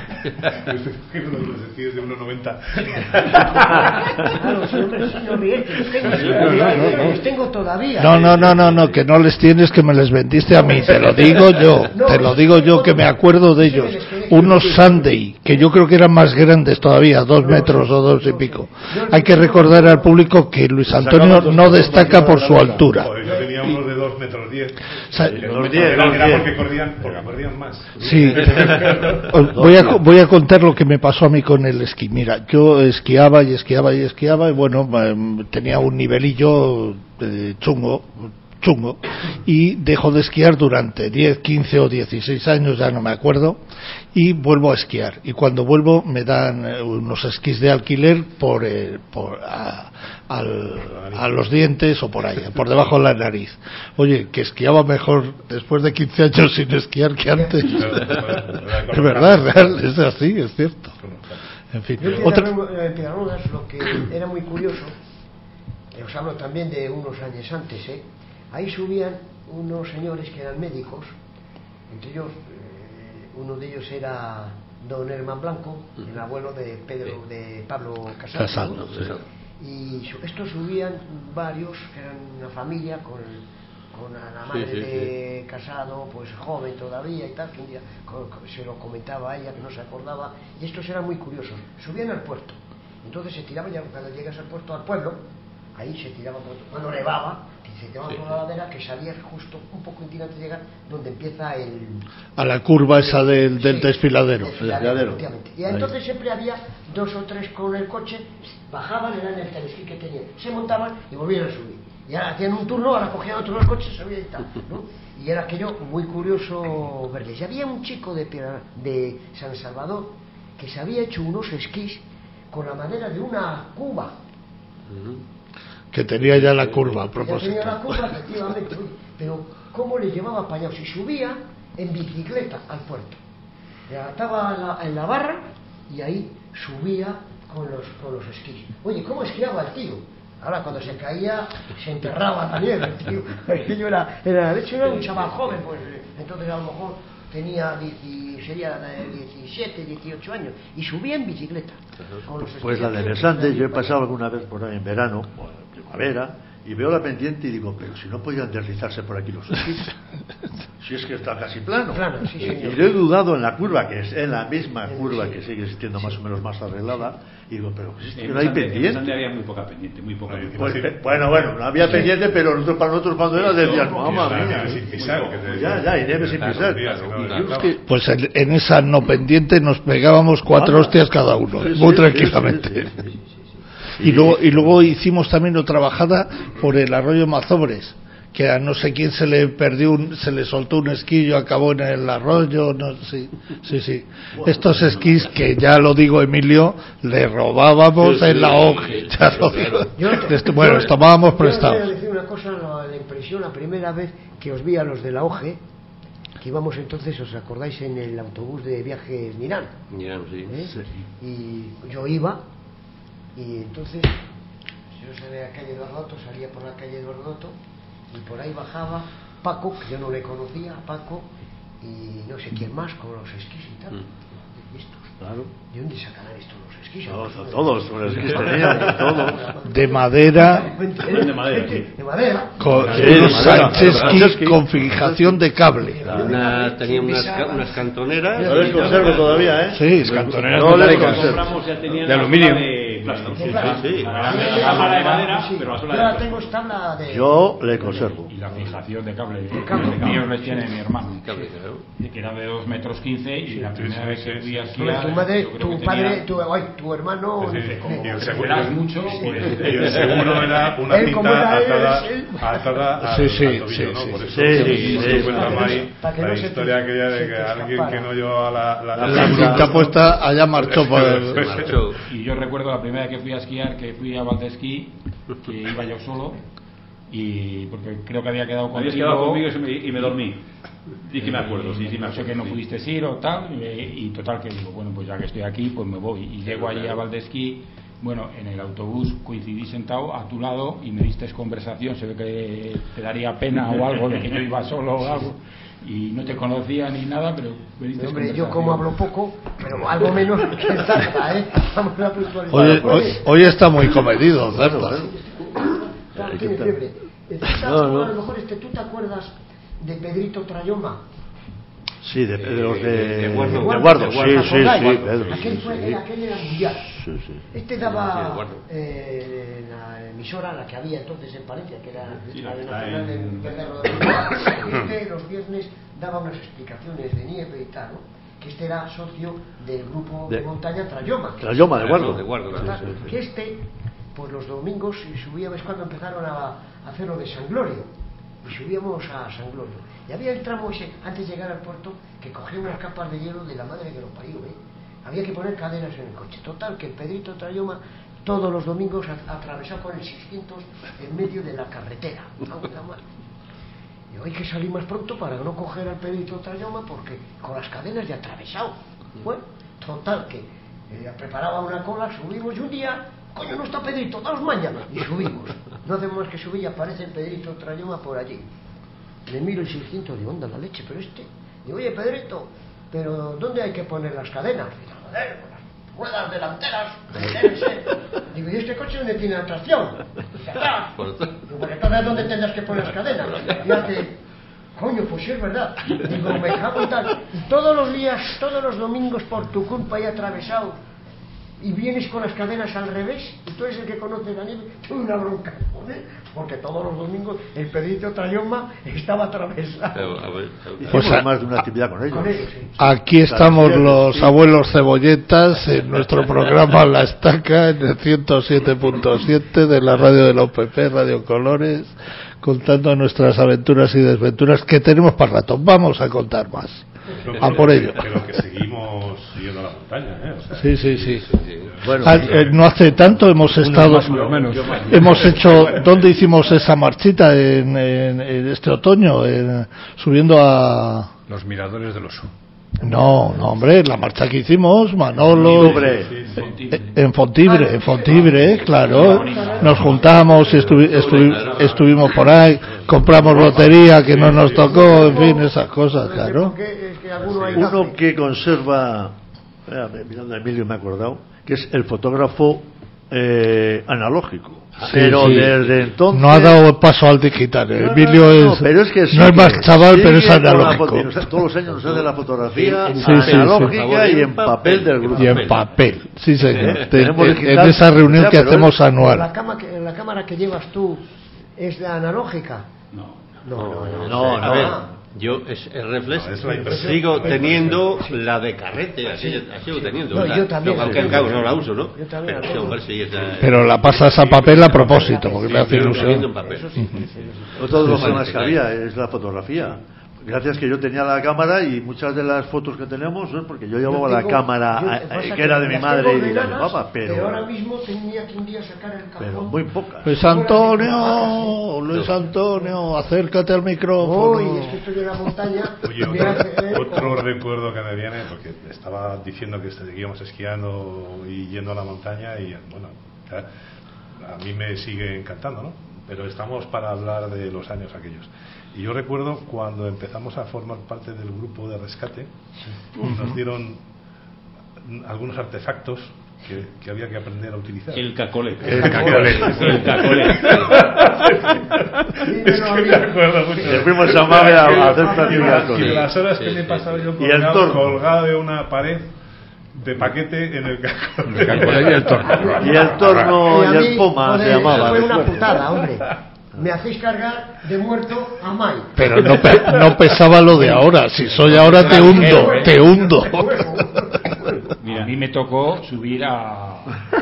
los esquíes de 1,90. Claro, siempre sí, no rientes, los tengo todavía. No, que no les tienes, que me les vendiste a mí, te lo digo yo, que me acuerdo de ellos, unos Sunday, que yo creo que eran más grandes todavía, 2 metros o 2 y pico. Hay que recordar al público que Luis Antonio no destaca por su altura. Yo tenía unos de 2 metros 10. Era porque corrían más. Sí. Voy a contar lo que me pasó a mí con el esquí. Mira, yo esquiaba y bueno, tenía un nivelillo chungo, y dejo de esquiar durante 10, 15 o 16 años, ya no me acuerdo, y vuelvo a esquiar, y cuando vuelvo me dan unos esquís de alquiler a los dientes o por ahí, por debajo de la nariz. Oye, que esquiaba mejor después de 15 años sin esquiar que antes. Es verdad, es real, es así, es cierto. En fin, en Pedralbes lo que era muy curioso, os hablo también de unos años antes, ahí subían unos señores que eran médicos, entre ellos, uno de ellos era don Herman Blanco, el abuelo de Pablo Casado. Y estos subían varios, que eran una familia con la madre de Casado, pues joven todavía y tal, que un día se lo comentaba a ella, que no se acordaba, y estos eran muy curiosos. Subían al puerto, entonces se tiraban, ya cuando llegas al puerto, al pueblo, ahí se tiraba cuando nevaba, se tiraba por la ladera, que salía justo un poco inclinado antes de llegar donde empieza a la curva esa del desfiladero. Y entonces siempre había 2 o 3 con el coche, bajaban, eran el telesquí que tenían, se montaban y volvían a subir. Y ahora hacían un turno, ahora cogían otro el coche, subían y tal, ¿no? Y era aquello muy curioso verles. Y había un chico de San Salvador que se había hecho unos esquís con la madera de una cuba. Que tenía ya la curva a propósito. Tenía la curva, efectivamente, pero ¿cómo le llevaba apañados? Y subía en bicicleta al puerto. Le ataba en la barra y ahí subía con los esquís. Oye, ¿cómo esquiaba el tío? Ahora, cuando se caía, se enterraba también el tío. De hecho, era un chaval joven, pues entonces a lo mejor tenía 17, 18 años y subía en bicicleta. Pues la de Besantes, yo he pasado alguna vez por ahí en verano, o en primavera, y veo la pendiente y digo, pero si no podían deslizarse por aquí los esquís, si es que está casi plano. Sí, y yo he dudado en la curva, que es en la misma curva que sigue existiendo más o menos más arreglada, y digo, pero es que no hay pendiente. En había muy poca pendiente, muy poca. Pues, bueno, no había pendiente, pero para nosotros cuando era decían, mamá mía, sin pisar, ya, y nieve sin pisar. Pues en esa no pendiente nos pegábamos 4 hostias cada uno, muy tranquilamente. Y luego hicimos también otra bajada por el arroyo Mazobres, que a no sé quién se le soltó un esquillo, acabó en el arroyo, sí. Estos esquís que, ya lo digo, Emilio, le robábamos en la OGE, ya lo digo. Bueno, los tomábamos prestados. Yo voy a decir una cosa, la impresión, la primera vez que os vi a los de la OGE, que íbamos entonces, ¿os acordáis? En el autobús de viajes Mirán. Sí. Y yo iba, y entonces yo salía a la calle Eduardo Otto, salía por la calle Eduardo Otto, y por ahí bajaba Paco, que yo no le conocía, a Paco, y no sé quién más, con los esquís y tal. ¿Estos? Claro. ¿De dónde sacarán estos los esquís? Todos los esquís tenían, todos. De madera. De madera. Con unos Sánchez con fijación de cable. Tenía unas cantoneras. No les conservo todavía, ¿eh? Sí, cantoneras no les compramos ya tenían de aluminio. Sí. La cámara de madera, pero la sola de tengo tabla de... Yo le conservo. Y la fijación de cable. El mío le tiene mi hermano. Que era de 2,15 metros y la primera vez que fui a esquiar... Tu hermano... Y el seguro mucho. Y el seguro era una cinta atada al tobillo, ¿no? Por eso cuenta ahí la historia aquella de que alguien que no llevaba la cinta puesta allá marchó por el... Y yo recuerdo la primera vez que fui a esquiar, que fui a Valdesquí, que iba yo solo, y porque creo que había quedado contigo. Habías quedado conmigo y me dormí. Y que me acuerdo, sí, me acuerdo. Sé que no pudiste ir o tal, y total que digo, bueno, pues ya que estoy aquí, pues me voy. Y llego allí a Valdesquí, bueno, en el autobús coincidí sentado a tu lado y me diste conversación, se ve que te daría pena o algo de que yo iba solo o algo. Y no te conocía ni nada, pero hombre, yo como hablo poco, pero algo menos que Zarza, vamos a puntualizar. Hoy está muy comedido, Zarza. Tiene fiebre. A lo mejor tú te acuerdas de Pedrito Trayoma. Sí, de los de Guardo. Sí, Pedro. Aquel era mundial. Sí. Este daba en la emisora, la que había entonces en Palencia, que era la de Nacional de Rodríguez. Los viernes daba unas explicaciones de nieve y tal, ¿no? Que este era socio del grupo de montaña Trayoma. Trayoma, de Guardo. Que pues los domingos subía, ¿ves cuando empezaron a hacer lo de San Glorio? Y subíamos a San Glorio. Y había el tramo ese, antes de llegar al puerto, que cogía unas capas de hielo de la madre que lo parió, Había que poner cadenas en el coche. Total, que el Pedrito Trayoma todos los domingos atravesaba con el 600 en medio de la carretera. Y hay que salir más pronto para no coger al Pedrito Trayoma, porque con las cadenas ya atravesado. Bueno, total, que preparaba una cola, subimos y un día... Coño, no está Pedrito, daos mañana. Y subimos. No hacemos más que subir y aparece el Pedrito Trayoma por allí. Le miro el 600, digo, anda la leche, pero digo, oye, Pedrito, ¿pero dónde hay que poner las cadenas? Digo, joder, con las ruedas delanteras, digo, ¿y este coche dónde tiene la tracción? Dice, atrás. Digo, pues entonces, ¿dónde tendrás que poner las cadenas? Y hace, coño, pues sí es verdad. Digo, me cago en tal. Y todos los días, todos los domingos, por tu culpa, he atravesado. y vienes con las cadenas al revés, y tú eres el que conoce la nieve, tengo una bronca con él, porque todos los domingos el Pedrito Trayoma estaba atravesado. Pues más de una actividad con ellos. Sí. Aquí estamos los abuelos cebolletas en nuestro programa La Estaca, en el 107.7 de la radio de la UPP, Radio Colores, contando nuestras aventuras y desventuras que tenemos para rato. Vamos a contar más. A por ello. Pero que seguimos yendo a la montaña, ¿eh? O sea, sí. Bueno, no hace tanto hemos estado, hemos hecho, ¿dónde hicimos esa marchita? En este otoño, subiendo a los miradores del Oso. No, hombre, la marcha que hicimos, Manolo, en Fontibre, claro, nos juntamos y estuvimos por ahí, compramos lotería que no nos tocó, en fin, esas cosas, claro. Uno que conserva, mirando a Emilio me he acordado, que es el fotógrafo analógico. Pero desde entonces no ha dado paso al digital. Emilio no es más chaval, pero es analógico. Todos los años nos hace la fotografía analógica y en papel del grupo. Y en papel, sí señor. En esa reunión que hacemos anual. ¿La cámara que llevas tú es la analógica? No. A ver. Yo el reflex sigo teniendo la de carrete, así sigo teniendo. Yo también. Aunque no la uso, ¿no? Yo también. Pero la pasas a papel a propósito, porque le hace ilusión. Otro de los problemas que había es la fotografía. Gracias que yo tenía la cámara y muchas de las fotos que tenemos es porque yo llevaba la cámara que era de mi madre y de mi papá, pero ahora mismo tenía que un día sacar el cajón. Pero muy pocas. Luis Antonio, acércate al micrófono. Uy, es que estoy en la montaña. Oye, otro recuerdo que me viene, porque estaba diciendo que seguíamos esquiando y yendo a la montaña y bueno, a mí me sigue encantando, ¿no? Pero estamos para hablar de los años aquellos. Y yo recuerdo cuando empezamos a formar parte del grupo de rescate, nos dieron algunos artefactos que había que aprender a utilizar. El cacolet. Es que me acuerdo mucho. Le fuimos a Mave a hacer prácticas con él. Y él. las horas que me he pasado yo colgado de una pared de paquete en el cacolet. Y el torno y el poma se llamaba. Fue una putada, hombre. Me hacéis cargar de muerto a Mai. Pero no pesaba lo de ahora. Si soy ahora te hundo. Mira, a mí me tocó subir a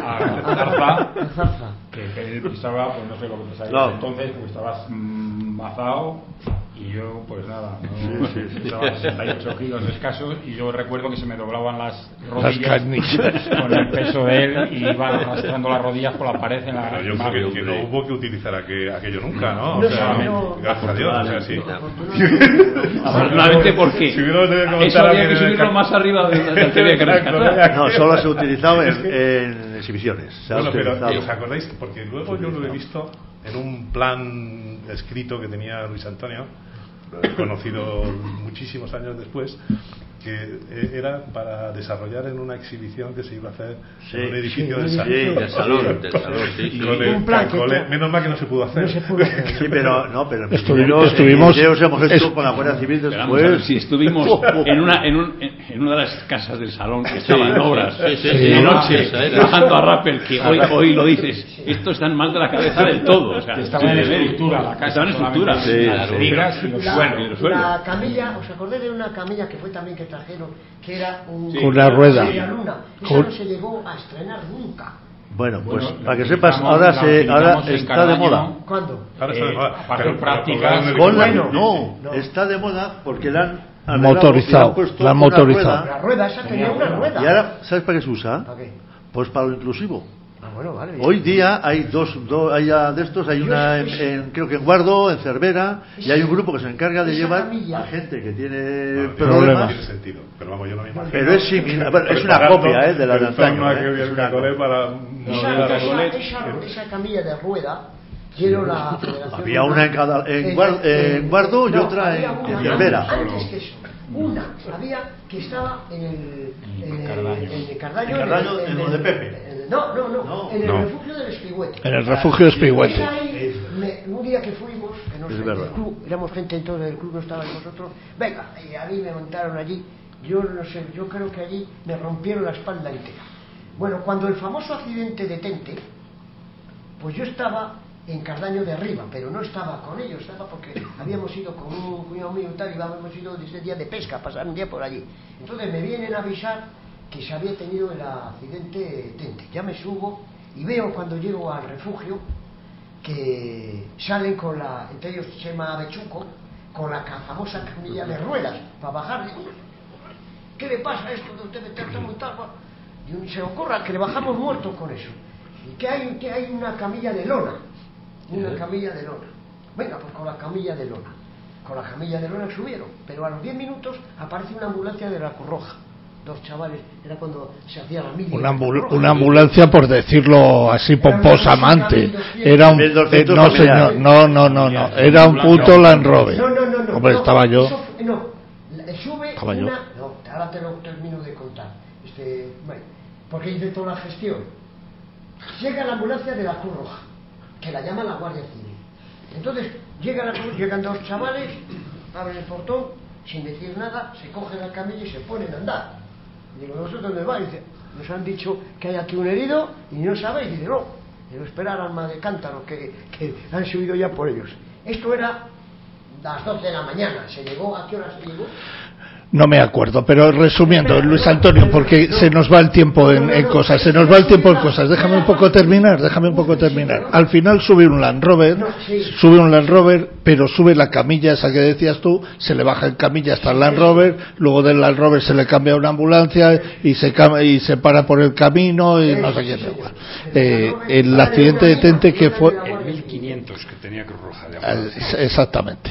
Zarza, que él pisaba, pues no sé lo que pesaba entonces, pues estabas mazado y yo, pues nada, pesaba 68 kilos escasos y yo recuerdo que se me doblaban las rodillas con el peso de él y iba arrastrando las rodillas por la pared en la... Pero yo creo que no hubo que utilizar aquello nunca, ¿no? O sea, gracias a Dios, o sea, sí. Afortunadamente, ¿por qué? Eso había que subirlo más arriba del que había que rescatar. No, solo se utilizaba en exhibiciones. Bueno, pero ¿os acordáis? Porque luego yo lo he visto en un plan escrito que tenía Luis Antonio, conocido muchísimos años después, que era para desarrollar en una exhibición que se iba a hacer en un edificio del salón. Un plan menos mal que no se pudo hacer. Sí, pero estuvimos hemos hecho con la Guardia Civil después. Si estuvimos en una de las casas del salón que estaba en obras de noche bajando a Rappel, que hoy lo dices, estos están mal de la cabeza del todo, o sea, estaba en estructura la casa, las vigas y los suelos. La camilla, ¿os acordáis de una camilla que fue también que trajeron, que era una rueda? Esa no se llegó a estrenar nunca. Bueno, pues para que sepas, ahora está de moda. ¿Cuándo? Ahora está de moda. Para prácticas. No, está de moda porque la han motorizado. La motorizado. La rueda, esa tenía una rueda. Y ahora, ¿sabes para qué se usa? ¿Para qué? Pues para lo inclusivo. Bueno, vale, hoy día hay dos hay de estos, hay una creo que en Guardo, en Cervera, y hay un grupo que se encarga de llevar a gente que tiene problemas. No tiene sentido, pero vamos, yo no me imagino. Pero es similar, bueno, es una copia de la de antaño. Esa camilla de rueda quiero la federación. Había una en Guardo y otra en Cervera. Antes que eso, una había que estaba en el Cardaño, en lo de Pepe. No, en el refugio del Espigüete. En el refugio del Espigüete. Un día que fuimos, que del club, éramos gente entonces del club, no estaban nosotros, venga, y a mí me montaron allí, yo no sé, yo creo que allí me rompieron la espalda entera. Bueno, cuando el famoso accidente de Tente, pues yo estaba en Cardaño de Arriba, pero no estaba con ellos, estaba porque habíamos ido con un cuñado mío y tal, y habíamos ido desde el día de pesca, a pasar un día por allí. Entonces me vienen a avisar que se había tenido el accidente Tente. Ya me subo y veo cuando llego al refugio que salen con entre ellos Chema Bechuco, con la famosa camilla de ruedas para bajar. Digo, ¿qué le pasa a esto de usted meterse muy tal? Y se ocurra que le bajamos muertos con eso. Y que hay una camilla de lona. Una camilla de lona. Venga, pues con la camilla de lona. Con la camilla de lona subieron. Pero a los 10 minutos aparece una ambulancia de la Cruz Roja. 2 chavales, era cuando se hacía la mili. Una ambulancia, por decirlo así pomposamente. Era un no señor, no. Era un puto Land Rover. No. Hombre, estaba yo. Sube estaba una. Yo. No, ahora te lo termino de contar. Bueno, porque hice toda la gestión. Llega la ambulancia de la Cruz Roja, que la llama la Guardia Civil. Entonces llegan 2 chavales, abren el portón, sin decir nada, se cogen la camilla y se ponen a andar. Digo, ¿vosotros dónde vais? Dice, nos han dicho que hay aquí un herido y no sabéis. Dice, no. Digo, esperar alma de cántaro, que han subido ya por ellos. Esto era las 12 de la mañana. ¿Se llegó? ¿A qué hora se llegó? No me acuerdo, pero resumiendo, Luis Antonio, porque se nos va el tiempo en cosas, déjame un poco terminar. Al final sube un Land Rover, pero sube la camilla esa que decías tú, se le baja en camilla hasta el Land Rover, luego del Land Rover se le cambia a una ambulancia y se para por el camino y no sé qué. El accidente de Tente que fue... El 1500 que tenía Cruz Roja de ambulancia. Exactamente.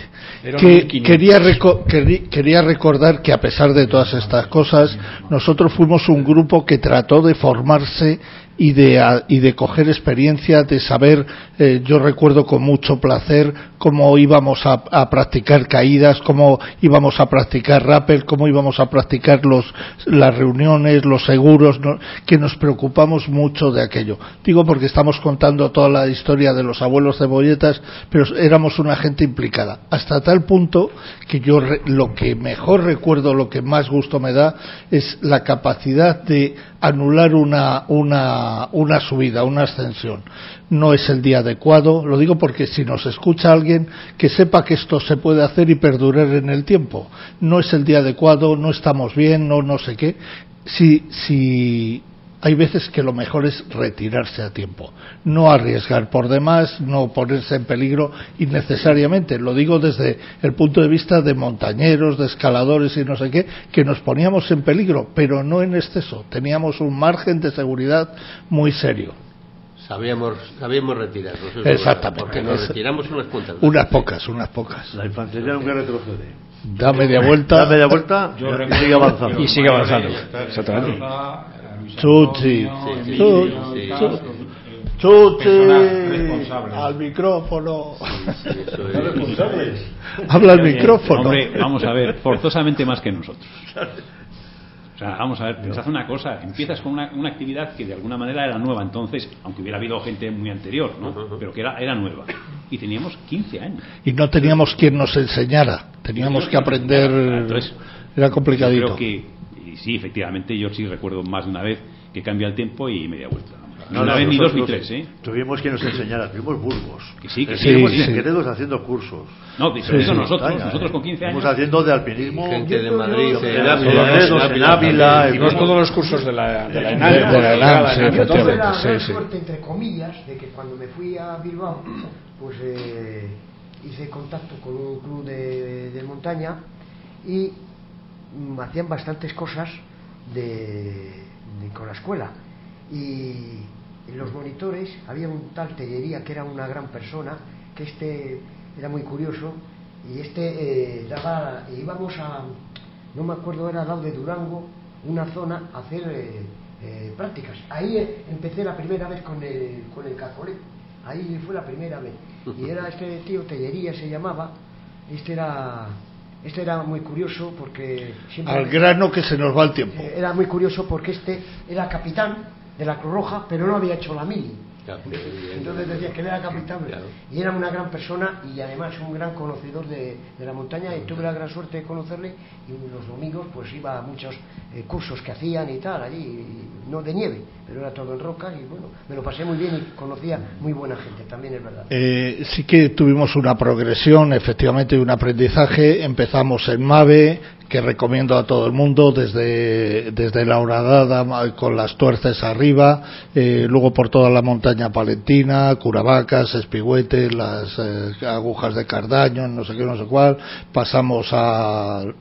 Quería recordar que a pesar de todas estas cosas, nosotros fuimos un grupo que trató de formarse y de coger experiencia, de saber, yo recuerdo con mucho placer cómo íbamos a practicar caídas, cómo íbamos a practicar rappel, cómo íbamos a practicar las reuniones, los seguros, que nos preocupamos mucho de aquello. Digo porque estamos contando toda la historia de los abuelos cebolletas, pero éramos una gente implicada, hasta tal punto que yo lo que mejor recuerdo, lo que más gusto me da, es la capacidad de anular una subida, una ascensión. No es el día adecuado, lo digo porque si nos escucha alguien que sepa que esto se puede hacer y perdurar en el tiempo. No es el día adecuado, no estamos bien, no sé qué. Si hay veces que lo mejor es retirarse a tiempo, no arriesgar por demás, no ponerse en peligro innecesariamente. Lo digo desde el punto de vista de montañeros, de escaladores y no sé qué, que nos poníamos en peligro, pero no en exceso. Teníamos un margen de seguridad muy serio. Sabíamos retirarnos. Exactamente. Porque nos retiramos unas cuantas. Unas pocas. La infantería nunca retrocede. Da media vuelta y sigue avanzando. Exactamente. Chuchi, al micrófono. Habla al micrófono. Hombre, vamos a ver, forzosamente más que nosotros. O sea, vamos a ver, pensad una cosa, empiezas con una actividad que de alguna manera era nueva entonces, aunque hubiera habido gente muy anterior, ¿no? Pero que era nueva. Y teníamos 15 años. Y no teníamos quien nos enseñara, teníamos que aprender. Entonces, era complicadito. Yo creo que, y sí, efectivamente, yo sí recuerdo más de una vez que cambia el tiempo y media vuelta. No una vez, ni 2 ni 3, ¿eh? Tuvimos que nos enseñara, tuvimos Burgos. Que sí. Estuvimos en Queredos haciendo cursos. No, eso nosotros con 15 años. Estamos haciendo de alpinismo. Gente de Madrid, en Ávila. Hicimos todos los cursos de la ENAM. De la ENAM, sí, efectivamente. La suerte, entre comillas, de que cuando me fui a Bilbao, pues hice contacto con un club de montaña y hacían bastantes cosas con la escuela. Y en los monitores había un tal Tellería que era una gran persona, que era muy curioso, y íbamos a, no me acuerdo, era al lado de Durango, una zona, a hacer prácticas. Ahí empecé la primera vez con el cacolé, ahí fue la primera vez, y era este tío Tellería se llamaba. Este era muy curioso porque al grano que se nos va el tiempo. Era muy curioso porque era capitán de la Cruz Roja, pero no había hecho la mili. Entonces decía que él era capitán y era una gran persona y además un gran conocedor de la montaña, y tuve la gran suerte de conocerle, y los domingos pues iba a muchos cursos que hacían y tal allí, no de nieve, pero era todo en roca, y bueno, me lo pasé muy bien y conocía muy buena gente, también es verdad. Sí que tuvimos una progresión, efectivamente, un aprendizaje. Empezamos en Mave, que recomiendo a todo el mundo, desde la Horadada con las tuerces arriba, luego por toda la montaña palentina, Curavacas, Espigüete, las agujas de Cardaño, no sé qué, no sé cuál, pasamos al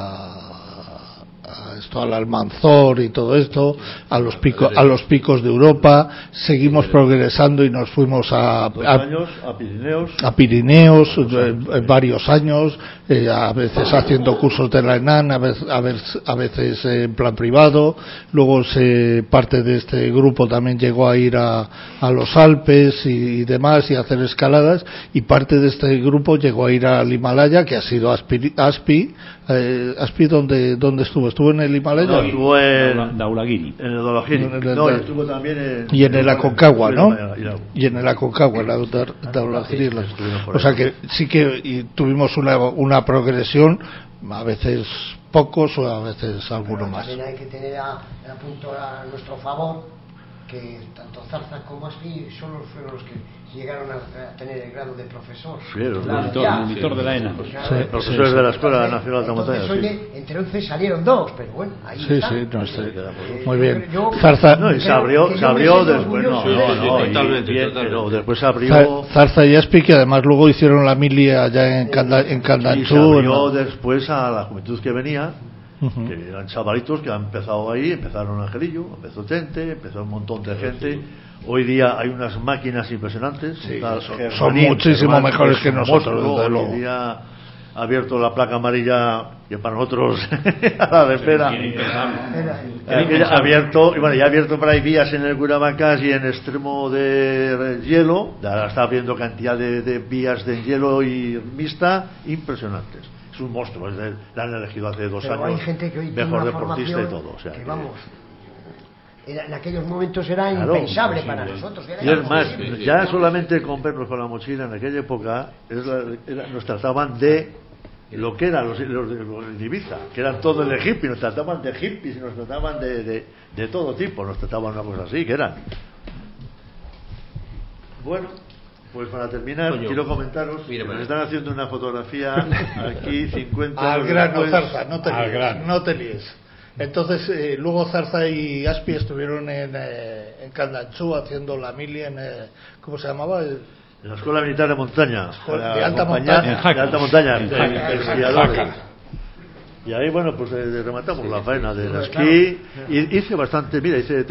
Almanzor y todo esto, a los picos de Europa, seguimos progresando y nos fuimos a Pirineos varios años, a veces haciendo cursos de la ENAN, a veces en plan privado. Luego parte de este grupo también llegó a ir a los Alpes y demás, y a hacer escaladas, y parte de este grupo llegó a ir al Himalaya, que ha sido Aspi. Aspi, ¿dónde estuvo? ¿Estuvo en el Himalaya? No, estuvo en Daulagiri. En el Daulagiri. No, estuvo también y en el Aconcagua, ¿no? Y en el Aconcagua, en la Daulagiri. O sea que sí que tuvimos una progresión, a veces pocos o a veces alguno más. También hay que tener a punto a nuestro favor que tanto Zarza como Aspi solo fueron los que llegaron a tener el grado de profesor. Sí, monitor de la ENA. Profesores de la Escuela Nacional de Montaña. Oye, entre 11 salieron 2, pero bueno, ahí está. Muy bien. Zarza, y se abrió después, pero después se abrió. Zarza y Aspi, que además luego hicieron la mili allá en Candanchú. Y se abrió después a la juventud que venía, que eran chavalitos que han empezado ahí, empezaron Angelillo, empezó Tente, empezó un montón de gente. Hoy día hay unas máquinas impresionantes, son muchísimo mejores que nosotros. Hoy día ha abierto la placa amarilla, que para nosotros a la de espera ha abierto, y bueno, ya ha abierto para ahí vías en el Curavacas y en extremo de hielo. Ahora está abriendo cantidad de vías de hielo y mixta impresionantes. Es un monstruo, la han elegido hace 2 años, hay gente que hoy mejor deportista y todo, o sea, que vamos, en aquellos momentos era impensable para nosotros. Y es más, ya solamente con vernos con la mochila en aquella época nos trataban de lo que eran los de Ibiza, que eran todo el hippie, nos trataban de hippies y nos trataban de todo tipo, nos trataban una cosa así, que eran. Bueno, pues para terminar, quiero comentaros que me están haciendo una fotografía aquí 50 al grano, Zarza, no te líes. Entonces, luego Zarza y Aspi estuvieron en Candanchú haciendo la mili en, ¿cómo se llamaba? En la Escuela Militar de Montaña. De alta montaña. De esquiadores. Y ahí, bueno, pues rematamos la faena del esquí. Y hice bastante, mira, hice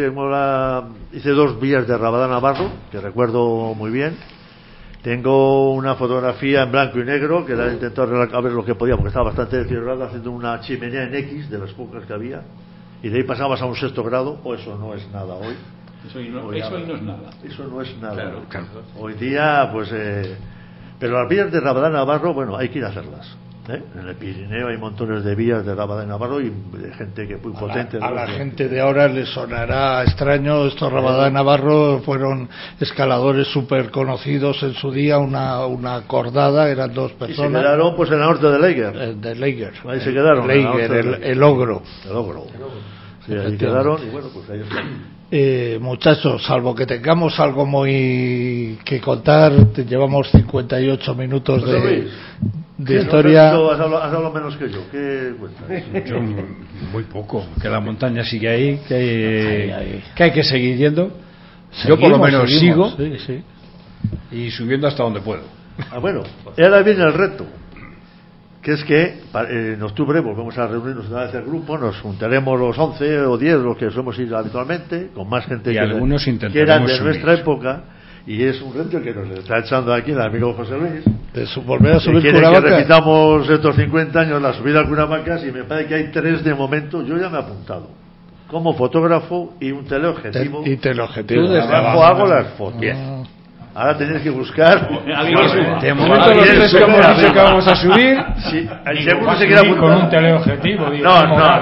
2 vías de Rabadán Navarro, que recuerdo muy bien. Tengo una fotografía en blanco y negro que la he intentado a ver lo que podía, porque estaba bastante deteriorada, haciendo una chimenea en X de las pocas que había, y de ahí pasabas a un 6º grado, o eso no es nada hoy. Eso no es nada. Eso no es nada. Claro. Hoy día, pues. Pero las vías de Rabadán Navarro, bueno, hay que ir a hacerlas. En el Pirineo hay montones de vías de Rabadán Navarro y de gente que muy potente. A la gente de ahora les sonará extraño. Estos Rabadán Navarro fueron escaladores súper conocidos en su día, una cordada, eran 2 personas. Y se quedaron pues en el norte de Leiger. De Leiger. Ahí se quedaron. Leiger, el ogro. Sí, ahí quedaron y bueno, pues ahí están. Muchachos, salvo que tengamos algo muy que contar, llevamos 58 minutos de historia. Has hablado menos que yo. ¿Qué cuentas? Yo muy poco. Que la montaña sigue ahí, que hay que seguir yendo. Yo por lo menos sigo y subiendo hasta donde puedo. Bueno, ahora viene el reto, que es que en octubre volvemos a reunirnos una vez el grupo, nos juntaremos los 11 o 10 los que solemos ir habitualmente, con más gente que eran de nuestra época, y es un reto que nos está echando aquí el amigo José Luis, de volver a subir Curavacas. Que repitamos estos 50 años la subida al Curavacas, y me parece que hay 3 de momento. Yo ya me he apuntado como fotógrafo y un teleobjetivo. Teleobjetivo. Desde abajo hago las fotos. Ahora tenéis que buscar. De momento los 3 que hemos dicho que vamos a subir. Sí, seguro se queda con un teleobjetivo.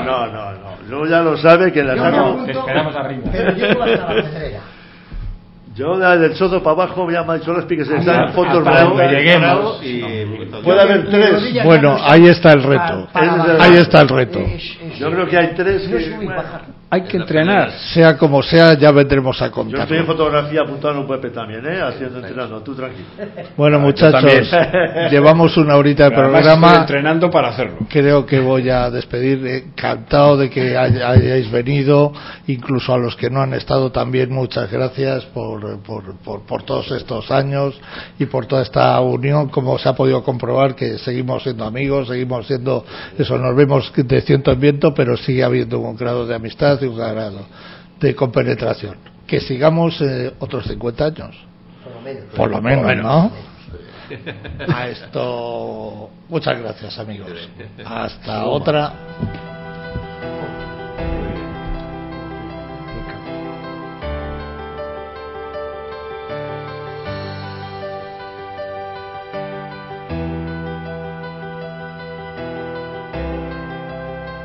No. Luego ya lo sabe que la te esperamos arriba. Pero llego hasta la pedrera. Yo del Soto para abajo ya me ha dicho Lespi que se está en fondos bravos y puede haber 3. Bueno, ahí está el reto. Ahí está el reto. Yo creo que hay 3 hay que entrenar. Sea como sea, ya vendremos a contar. Yo estoy en fotografía apuntado en un Pepe también, entrenando, tú tranquilo. Bueno, muchachos, llevamos una horita de programa. Estoy entrenando para hacerlo. Creo que voy a despedir. Encantado de que hayáis venido, incluso a los que no han estado también, muchas gracias por todos estos años y por toda esta unión. Como se ha podido comprobar, que seguimos siendo amigos, seguimos siendo eso, nos vemos de ciento en viento, pero sigue habiendo un grado de amistad y un grado de compenetración. Que sigamos otros 50 años por lo menos, ¿no? A esto, muchas gracias, amigos. Hasta otra.